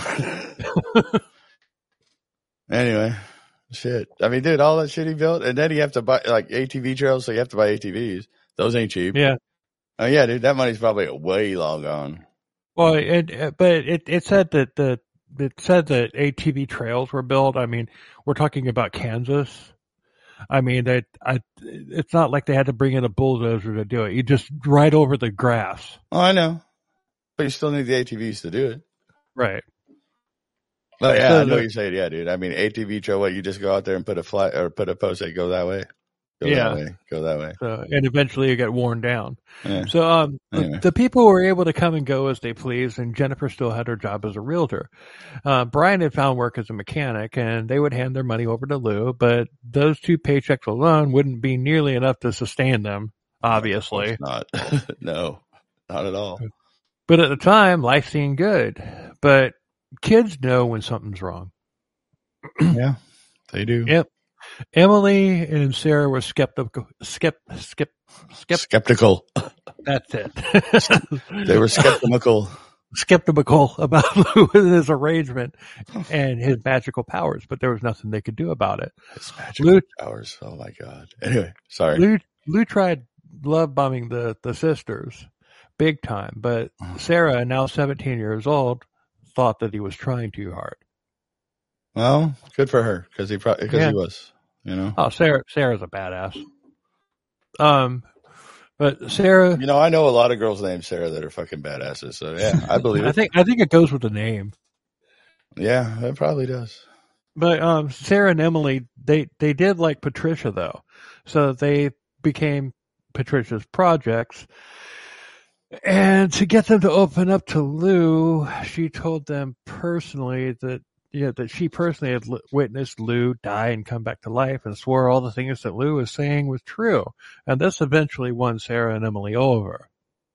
Anyway, shit. I mean, dude, all that shit he built, and then you have to buy like A T V trails, so you have to buy A T Vs. Those ain't cheap. Yeah. Oh yeah, dude, that money's probably way long gone. Well, it, but it, it said that the, it said that A T V trails were built. I mean, we're talking about Kansas. I mean, that I, it's not like they had to bring in a bulldozer to do it. You just ride over the grass. Oh, I know. But you still need the A T Vs to do it. Right. Oh yeah, So I know the- what you're saying. Yeah, dude. I mean, A T V trail, what, you just go out there and put a flag or put a post that go that way. Go Yeah. that way. Go that way. So, and eventually it got worn down. Yeah. So, um, Anyway. the people were able to come and go as they pleased, and Jennifer still had her job as a realtor. Uh, Brian had found work as a mechanic, and they would hand their money over to Lou, but those two paychecks alone wouldn't be nearly enough to sustain them, obviously. Of course not. No, not at all. But at the time, life seemed good. But kids know when something's wrong. Yeah, they do. Yep. Emily and Sarah were skeptical. Skep, skep, skep, Skeptical. that's it. They were skeptical. Skeptical about Lou and his arrangement and his magical powers, but there was nothing they could do about it. His magical Lou, powers. Oh my god. Anyway, sorry. Lou, Lou tried love bombing the, the sisters big time, but Sarah, now seventeen years old, thought that he was trying too hard. Well, good for her because he probably because Yeah. he was. You know. Oh, Sarah, Sarah's a badass. Um, but Sarah, You know, I know a lot of girls named Sarah that are fucking badasses. So yeah, I believe I it. think I think it goes with the name. Yeah, it probably does. But um, Sarah and Emily, they they did like Patricia though, so they became Patricia's projects. And to get them to open up to Lou, she told them personally that yeah that she personally had li- witnessed Lou die and come back to life, and swore all the things that Lou was saying was true. And this eventually won Sarah and Emily over.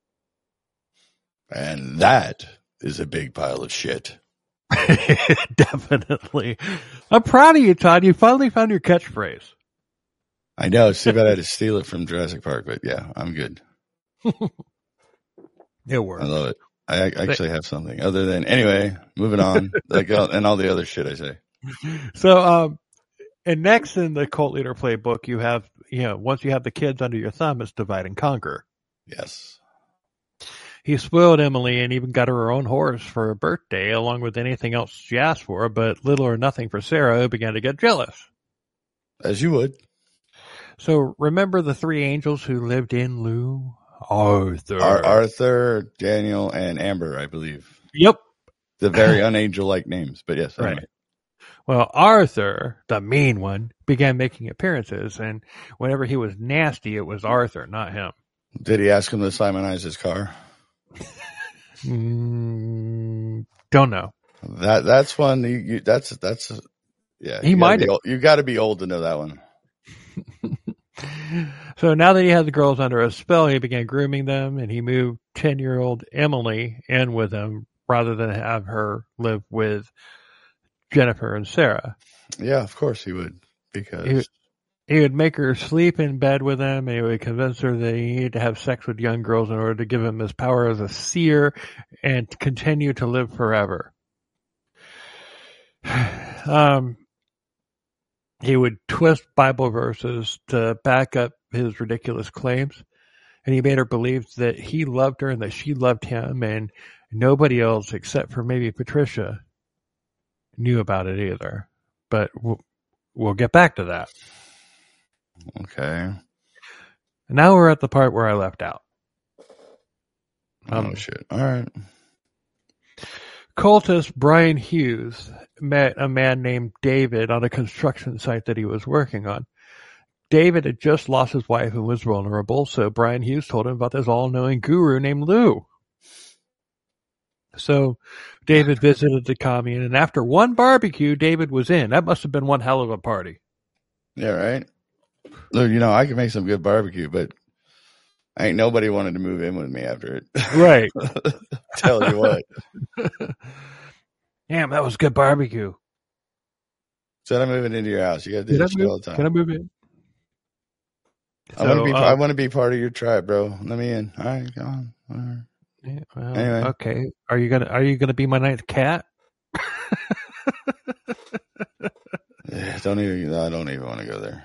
And that is a big pile of shit. Definitely. I'm proud of you, Todd. You finally found your catchphrase. I know. It's too bad I had to steal it from Jurassic Park, but yeah, I'm good. It I worked. love it. I I actually have something other than anyway. Moving on, like uh, and all the other shit I say. So, um, and next in the Cult Leader Playbook, you have, you know, once you have the kids under your thumb, it's divide and conquer. Yes. He spoiled Emily and even got her her own horse for her birthday, along with anything else she asked for, but little or nothing for Sarah, who began to get jealous. As you would. So remember the three angels who lived in Lou? Arthur. Ar- Arthur, Daniel, and Amber, I believe. Yep. The very unangel-like names, but yes. Right. Anyway. Well, Arthur, the mean one, began making appearances, and whenever he was nasty, it was Arthur, not him. Did he ask him to simonize his car? Mm, don't know. That that's one. You, you, that's that's yeah. He you might gotta be have. old- You got to be old to know that one. So now that he had the girls under a spell, he began grooming them, and he moved ten-year-old Emily in with him rather than have her live with Jennifer and Sarah. Yeah, of course he would because He, he would make her sleep in bed with him, and he would convince her that he needed to have sex with young girls in order to give him his power as a seer and continue to live forever. Um, he would twist Bible verses to back up his ridiculous claims. and he made her believe that he loved her and that she loved him, and nobody else except for maybe Patricia knew about it either. But we'll, we'll get back to that. Okay. Now we're at the part where I left out. Um, oh, shit. All right. Cultist Brian Hughes met a man named David on a construction site that he was working on. David had just lost his wife and was vulnerable, so Brian Hughes told him about this all-knowing guru named Lou. So David visited the commune, and after one barbecue, David was in. That must have been one hell of a party. Yeah, right? Look, you know, I can make some good barbecue, but ain't nobody wanted to move in with me after it. Right. Tell you what. Damn, that was good barbecue. Said I'm moving into your house. You got to do Can I this shit move- all the time. Can I move in? I want to So, be. uh, I want to be part of your tribe, bro. Let me in. All right, go on. Whatever. Yeah, well, Anyway. okay. Are you gonna Are you gonna be my ninth cat? Yeah, don't even. I don't even want to go there.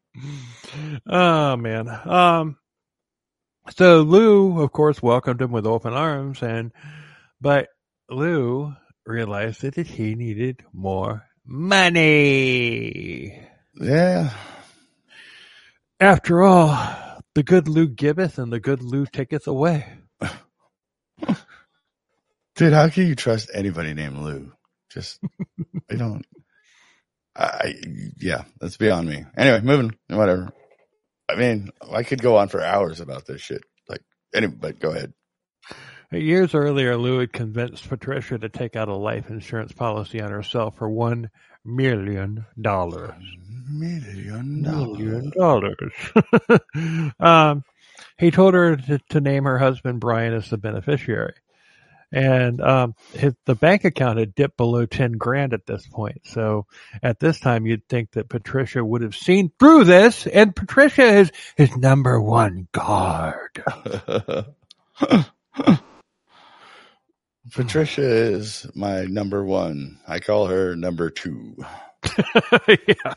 Oh man. Um. So Lou, of course, welcomed him with open arms, and but Lou realized that he needed more money. Yeah. After all, the good Lou giveth, and the good Lou taketh away. Dude, how can you trust anybody named Lou? Just, I don't. I yeah, that's beyond me. Anyway, moving. Whatever. I mean, I could go on for hours about this shit. Like, anyway, but go ahead. Years earlier, Lou had convinced Patricia to take out a life insurance policy on herself for one million dollars. Million Million dollars. dollars. um, he told her to, to name her husband Brian as the beneficiary, and um, his, the bank account had dipped below ten grand at this point. So at this time, you'd think that Patricia would have seen through this, and Patricia is his number one guard. Patricia is my number one. I call her number two. Yeah.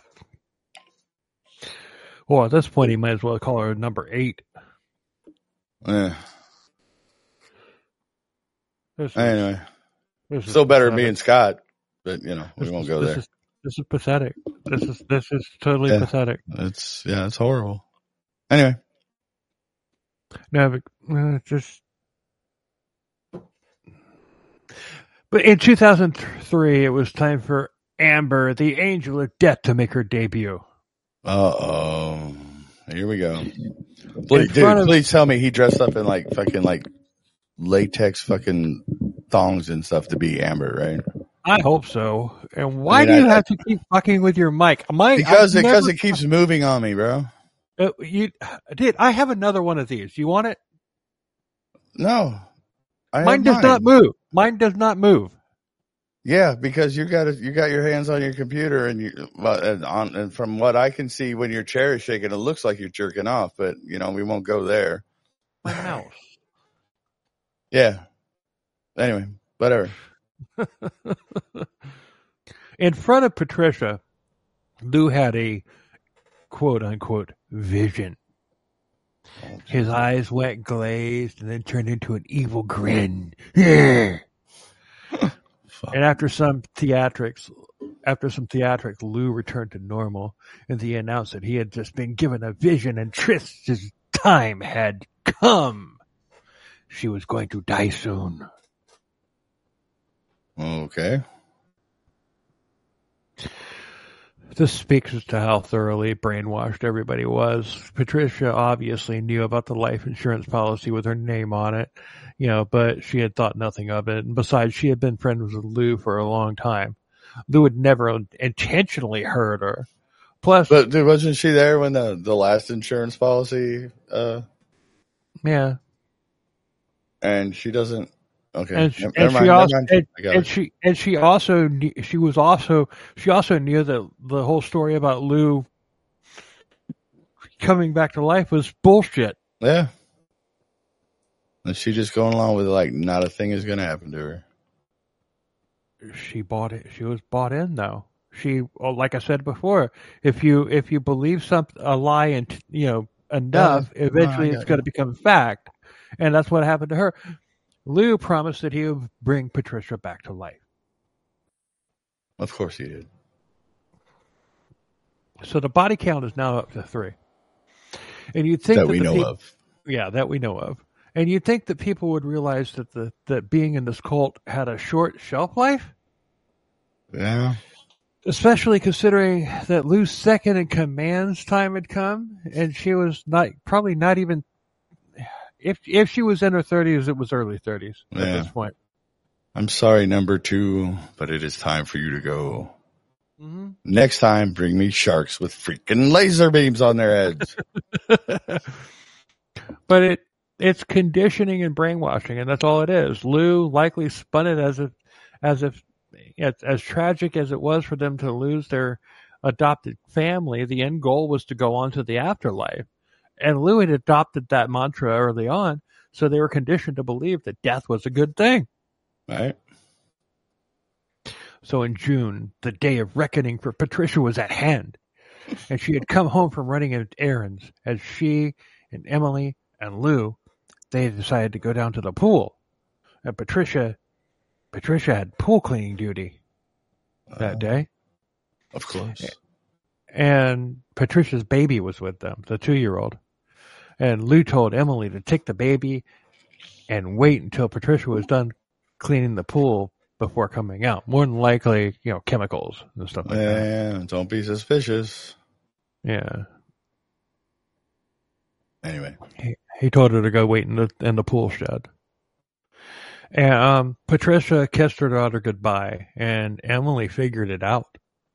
Well, at this point, he might as well call her number eight. Eh. This is, Anyway, this is still better than pathetic. me and Scott, but you know we This won't is- go this there. Is, this is pathetic. This is this is totally Yeah. pathetic. It's yeah, it's horrible. Anyway, No, but, uh, just. But in two thousand three, it was time for Amber, the Angel of Death, to make her debut. uh oh, here we go. Please, In front dude, of- please tell me he dressed up in like fucking like latex fucking thongs and stuff to be Amber, right? I hope so. And why I mean, do you I- have to keep fucking with your mic? My Because I've because never- it keeps moving on me, bro. Uh, you did. I have another one of these. You want it? No, I have Mine does not move. Mine does not move. Yeah, because you got you got your hands on your computer, and you well, and on and from what I can see, when your chair is shaking, it looks like you're jerking off. But you know, we won't go there. My mouse. Yeah. Anyway, whatever. In front of Patricia, Lou had a quote unquote vision. His eyes went glazed and then turned into an evil grin. Yeah. And after some theatrics, after some theatrics, Lou returned to normal, and he announced that he had just been given a vision and Trish's time had come. She was going to die soon. Okay. This speaks as to how thoroughly brainwashed everybody was. Patricia obviously knew about the life insurance policy with her name on it, you know, but she had thought nothing of it. And besides, she had been friends with Lou for a long time. Lou had never intentionally hurt her. Plus, But dude, wasn't she there when the, the last insurance policy? Uh, yeah, and she doesn't. Okay. and she, Never and mind, she never also mind. and, I got and it. she and she also knew, she was also she also knew that the whole story about Lou coming back to life was bullshit. Yeah. And she just going along with it like not a thing is going to happen to her. She bought it. She was bought in, though. She, well, like I said before, if you if you believe some a lie and you know enough, Yeah. eventually Oh, I it's got going you. to become fact. And that's what happened to her. Lou promised that he would bring Patricia back to life. Of course he did. So the body count is now up to three. And you'd think That that we the know peop- of. Yeah, that we know of. And you'd think that people would realize that the that being in this cult had a short shelf life, Yeah. especially considering that Lou's second in command's time had come, and she was not probably not even if if she was in her thirties, it was early thirties at Yeah. this point. I'm sorry, number two, but it is time for you to go. Mm-hmm. Next time, bring me sharks with freaking laser beams on their heads. But it it's conditioning and brainwashing, and that's all it is. Lou likely spun it as if as if as, as tragic as it was for them to lose their adopted family. The end goal was to go on to the afterlife, and Lou had adopted that mantra early on, so they were conditioned to believe that death was a good thing. Right? So in June, the day of reckoning for Patricia was at hand, and she had come home from running errands. As she and Emily and Lou, they decided to go down to the pool. And Patricia, Patricia had pool cleaning duty that Uh, day, Of course. and Patricia's baby was with them, the two-year-old. And Lou told Emily to take the baby and wait until Patricia was done cleaning the pool before coming out. More than likely, you know, chemicals and stuff like that. Yeah, don't be suspicious. Yeah. Anyway. He, he told her to go wait in the in the pool shed. And um, Patricia kissed her daughter goodbye, and Emily figured it out.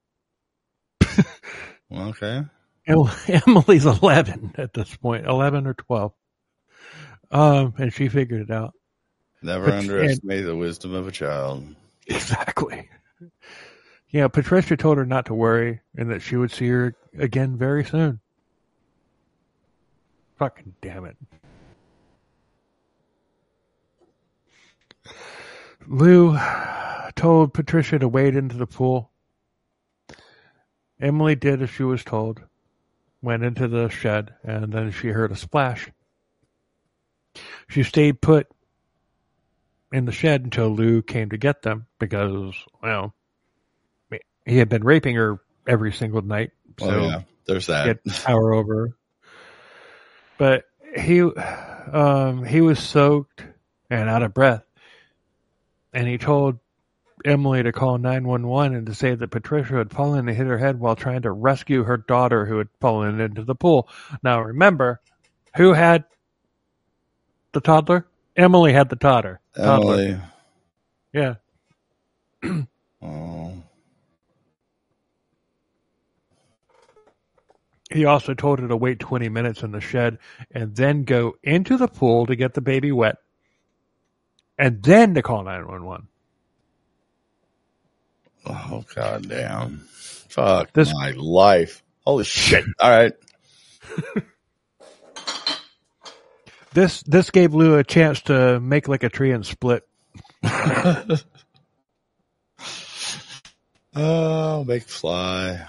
Okay. Em- Emily's eleven at this point, eleven or twelve, um, and she figured it out. Never But- underestimate the wisdom of a child. Exactly. Yeah, Patricia told her not to worry and that she would see her again very soon. Fucking damn it. Lou told Patricia to wade into the pool. Emily did as she was told, went into the shed, and then she heard a splash. She stayed put in the shed until Lou came to get them because, well, he had been raping her every single night. So Oh, yeah. There's he that. had power over her. But he, um, he was soaked and out of breath. And he told Emily to call nine one one and to say that Patricia had fallen and hit her head while trying to rescue her daughter who had fallen into the pool. Now remember, who had the toddler? Emily had the toddler. toddler. Emily. Yeah. Oh. He also told her to wait twenty minutes in the shed and then go into the pool to get the baby wet and then to call nine one one. Oh, god damn. Fuck This- my life. Holy shit. All right. This this gave Lou a chance to make like a tree and split. Oh, make fly.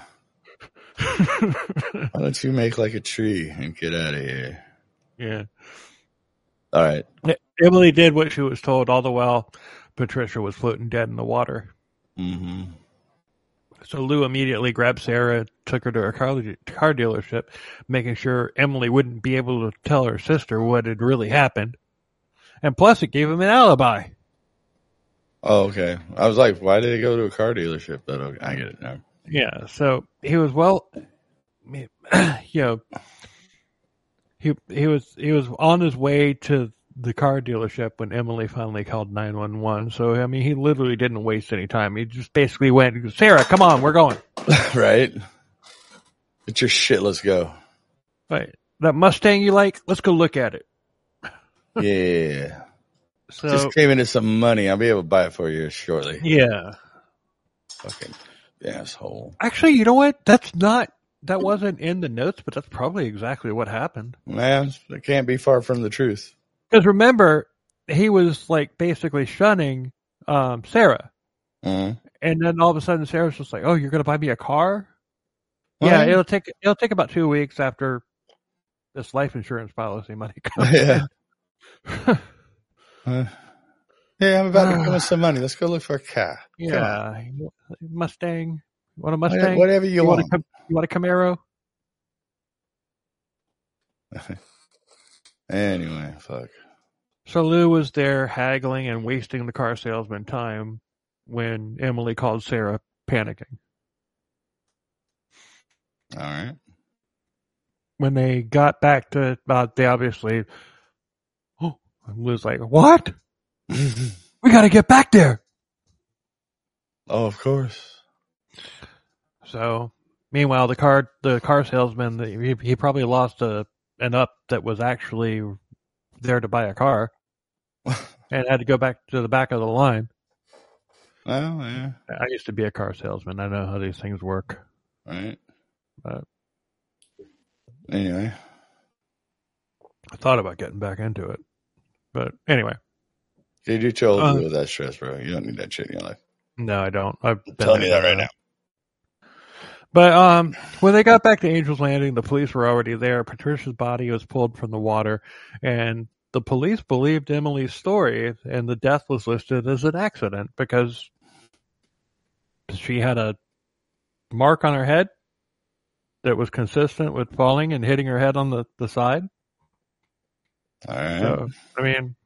Why don't you make like a tree and get out of here? Yeah. All right. Emily did what she was told, all the while Patricia was floating dead in the water. Mm-hmm. So Lou immediately grabbed Sarah, took her to a car, car dealership, making sure Emily wouldn't be able to tell her sister what had really happened. And plus, it gave him an alibi. Oh, okay. I was like, why did he go to a car dealership? But okay, I get it now. Yeah, so he was well, you know, he he was he was on his way to the car dealership when Emily finally called nine one one. So I mean, he literally didn't waste any time. He just basically went, "Sarah, come on, we're going." Right? It's your shit. Let's go. Right, that Mustang you like? Let's go look at it. Yeah. So Just came into some money. I'll be able to buy it for you shortly. yeah, Fucking asshole. actually, you know what? That's not that wasn't in the notes, but that's probably exactly what happened. Man, it can't be far from the truth. Because remember, he was like basically shunning um, Sarah. Mm-hmm. And then all of a sudden, Sarah's just like, "Oh, you're going to buy me a car?" Yeah, Well, it'll take it'll take about two weeks after this life insurance policy money comes Yeah. in. Uh, hey, I'm about to come with some money. Let's go look for a car. Yeah, Mustang. You want a Whatever, Mustang? whatever you, You want. want a, you want a Camaro? Anyway, fuck. So Lou was there haggling and wasting the car salesman time when Emily called Sarah panicking. All right. When they got back to, uh, they obviously, oh, Lou's like, what? We got to get back there. Oh, of course. So, meanwhile, the car, the car salesman, he, he probably lost a, an up that was actually there to buy a car and had to go back to the back of the line. Oh, yeah. I used to be a car salesman. I know how these things work. Right. But anyway. I thought about getting back into it. But anyway. Dude, you're too old to Uh, deal with that stress, bro. You don't need that shit in your life. No, I don't. I've been Tell me there. that right now. But um, when they got back to Angel's Landing, the police were already there. Patricia's body was pulled from the water, and the police believed Emily's story, and the death was listed as an accident because she had a mark on her head that was consistent with falling and hitting her head on the, the side. All right. So, I mean...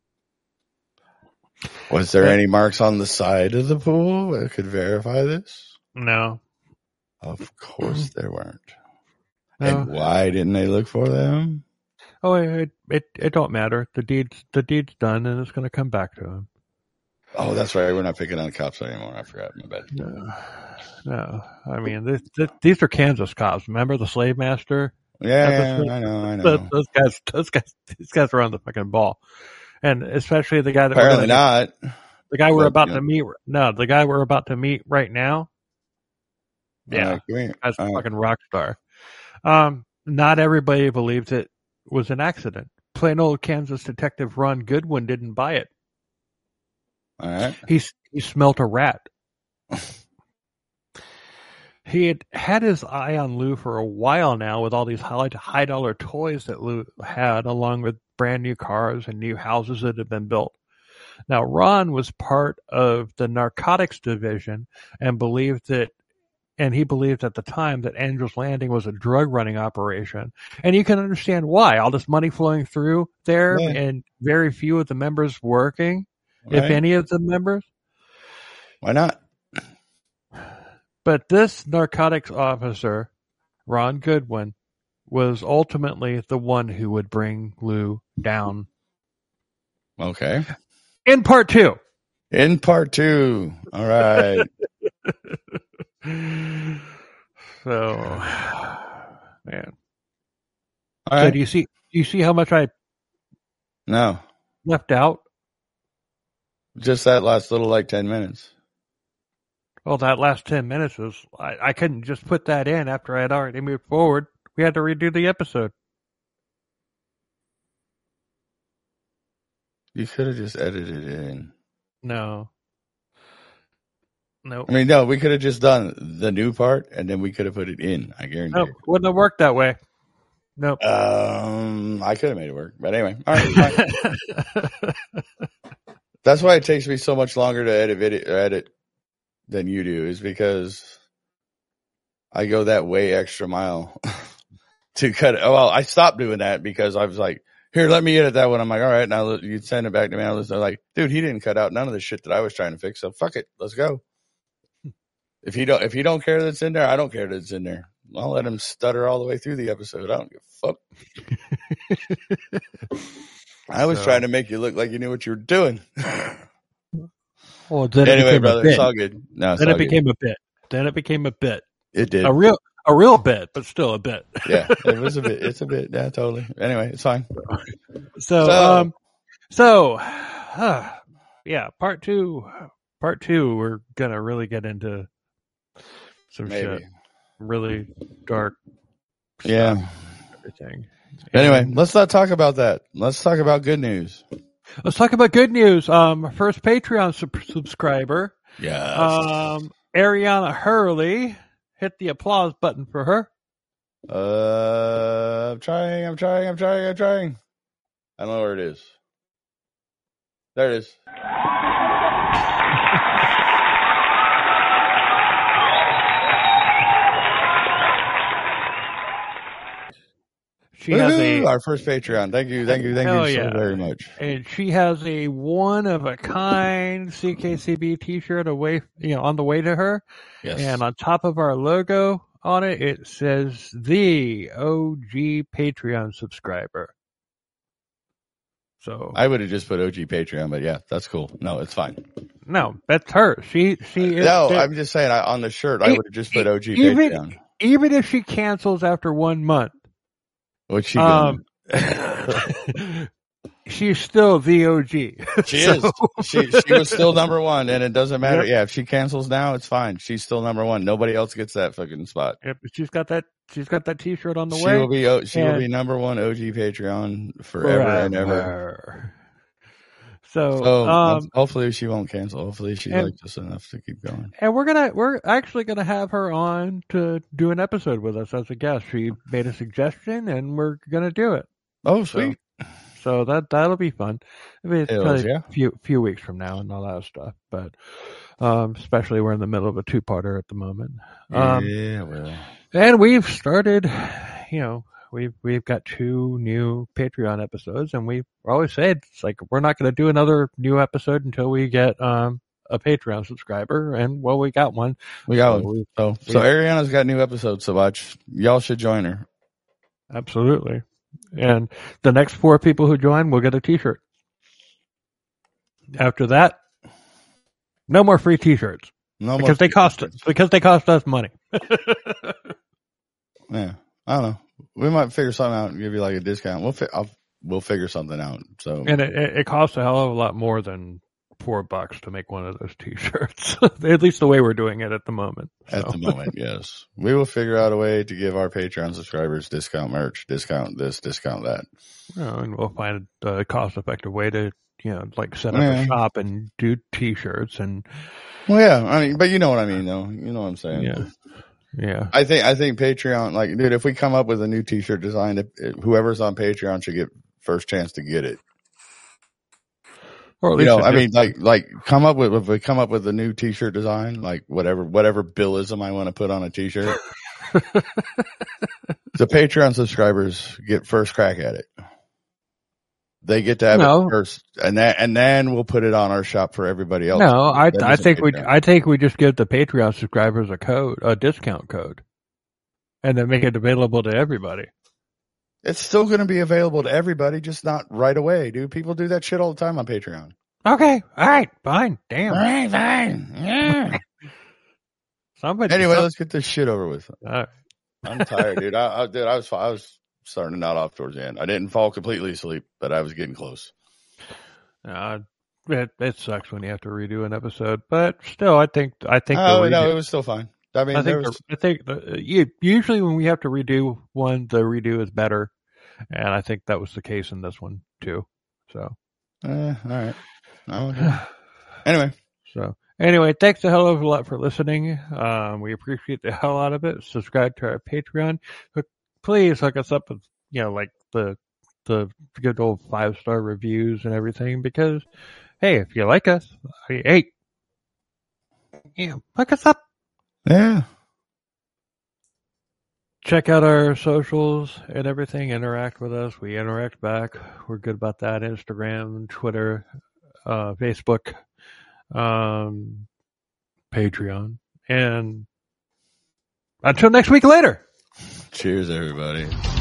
Was there Yeah. any marks on the side of the pool that could verify this? No. Of course there weren't. No. And why didn't they look for them? Oh, it, it it don't matter. The deed's the deed's done, and it's going to come back to him. Oh, that's right. We're not picking on cops anymore. I forgot. My bad. No, no. I mean, this, this, these are Kansas cops. Remember the slave master? Yeah, Episode? I know. I know. Those, those guys, those guys, these guys are on the fucking ball, and especially the guy that Apparently we're gonna, not. the guy we're But, about yeah. to meet. No, the guy we're about to meet right now. Yeah, All right, come here. that's a All right. fucking rock star. Um, not everybody believes it was an accident. Plain old Kansas detective Ron Goodwin didn't buy it. All right. He he smelt a rat. He had had his eye on Lou for a while now with all these high, high dollar toys that Lou had, along with brand new cars and new houses that had been built. Now, Ron was part of the narcotics division and believed that, and he believed at the time that Angel's Landing was a drug running operation. And you can understand why. All this money flowing through there Yeah. and very few of the members working, if Right. any of the members. Why not? But this narcotics officer, Ron Goodwin, was ultimately the one who would bring Lou down. Okay. In part two. In part two. All right. So, man. All So right. do you see, do you see how much I No, left out? just that last little like ten minutes. Well, that last ten minutes was, I, I couldn't just put that in after I had already moved forward. We had to redo the episode. You could have just edited it in. No. Nope. I mean, no, we could have just done the new part and then we could have put it in. I guarantee. Nope. Wouldn't have worked that way. Nope. Um, I could have made it work, but anyway, all right. Fine. That's why it takes me so much longer to edit video, edit than you do, is because I go that way extra mile to cut it. Oh, well, I stopped doing that because I was like, here, let me edit that one. I'm like, all right, now you send it back to me. I was like, dude, he didn't cut out none of the shit that I was trying to fix. So fuck it, let's go. If you don't, if you don't care that it's in there, I don't care that it's in there. I'll let him stutter all the way through the episode. I don't give a fuck. I was So- trying to make you look like you knew what you were doing. Well, then it Anyway, became brother, a bit. it's all good. No, it's Then all it good. became a bit. Then it became a bit. It did. A real, a real bit, but still a bit. Yeah, it was a bit. It's a bit. Yeah, totally. Anyway, it's fine. So, So- um, so, uh, yeah, part two, part two, we're gonna really get into some Maybe. shit, really dark, Yeah. everything. Anyway, And let's not talk about that. Let's talk about good news. let's talk about good news. Um, first Patreon sub- subscriber, Yeah. um, Ariana Hurley, hit the applause button for her. Uh, I'm trying, I'm trying, I'm trying, I'm trying. I don't know where it is. There it is. She has a our first Patreon. Thank you, thank you, thank Hell you so yeah. very much. And she has a one of a kind C K C B T-shirt away, you know, on the way to her. Yes. And on top of our logo on it, it says the O G Patreon subscriber. So I would have just put O G Patreon, but yeah, that's cool. No, it's fine. no, that's her. She she is. No, I'm just saying I, on the shirt I would have just put O G even, Patreon. Even if she cancels after one month. What's she um, going? She's still the O G. She so. is. She she was still number one, and it doesn't matter. Yep. Yeah, if she cancels now, it's fine. She's still number one. Nobody else gets that fucking spot. Yep, she's got that. She's got that T-shirt on the she way. Will be, she and will be number one O G Patreon forever, forever. and ever. So, so um, hopefully she won't cancel. Hopefully she and, likes us enough to keep going. And we're gonna we're actually gonna have her on to do an episode with us as a guest. She made a suggestion, and we're gonna do it. Oh, sweet. So, so that that'll be fun. I mean, it's Hells, probably yeah. a few few weeks from now and all that stuff. But um, especially we're in the middle of a two parter at the moment. Um, yeah, well, and we've started. You know. We've we've got two new Patreon episodes, and we've always said it's like we're not going to do another new episode until we get um, a Patreon subscriber, and well, we got one. We got so one. We, so we, so Ariana's got new episodes to watch. Y'all should join her. Absolutely, and the next four people who join will get a T-shirt. After that, no more free T-shirts. No because they cost us because they cost us money. Yeah, I don't know. We might figure something out and give you like a discount. We'll fi- I'll, we'll figure something out. So and it, it costs a hell of a lot more than four bucks to make one of those T-shirts. At least the way we're doing it at the moment. So. At the moment, yes, we will figure out a way to give our Patreon subscribers discount merch, discount this, discount that. You know, and we'll find a cost-effective way to you know like set up yeah. a shop and do T-shirts and. Well, yeah, I mean, but you know what I mean, though. You know what I'm saying. Yeah. Yeah, I think I think Patreon, like, dude, if we come up with a new T-shirt design, if, if whoever's on Patreon should get first chance to get it. Or at you least know, I mean, like, like come up with if we come up with a new T-shirt design, like whatever whatever billism I want to put on a T-shirt, the Patreon subscribers get first crack at it. They get to have no. it first, and then and then we'll put it on our shop for everybody else. No, I that I think we Patreon. I think we just give the Patreon subscribers a code, a discount code, and then make it available to everybody. It's still going to be available to everybody, just not right away, dude. People do that shit all the time on Patreon. Okay, all right, fine, damn, all right, fine, yeah. Somebody. Anyway, some... let's get this shit over with. All right. I'm tired, dude. I, I, dude, I was I was. starting to nod off towards the end. I didn't fall completely asleep, but I was getting close. Uh, it, it sucks when you have to redo an episode, but still, I think I think. Oh the no, redo, it was still fine. I mean, I think was... the, I think the, you, usually when we have to redo one, the redo is better, and I think that was the case in this one too. So, uh, all right. Okay. Anyway, so anyway, thanks a hell of a lot for listening. Um, we appreciate the hell out of it. Subscribe to our Patreon. But please hook us up with, you know, like the, the good old five star reviews and everything, because hey, if you like us, hey, yeah, hook us up. Yeah. Check out our socials and everything. Interact with us. We interact back. We're good about that. Instagram, Twitter, uh, Facebook, um, Patreon. And until next week later. Cheers, everybody.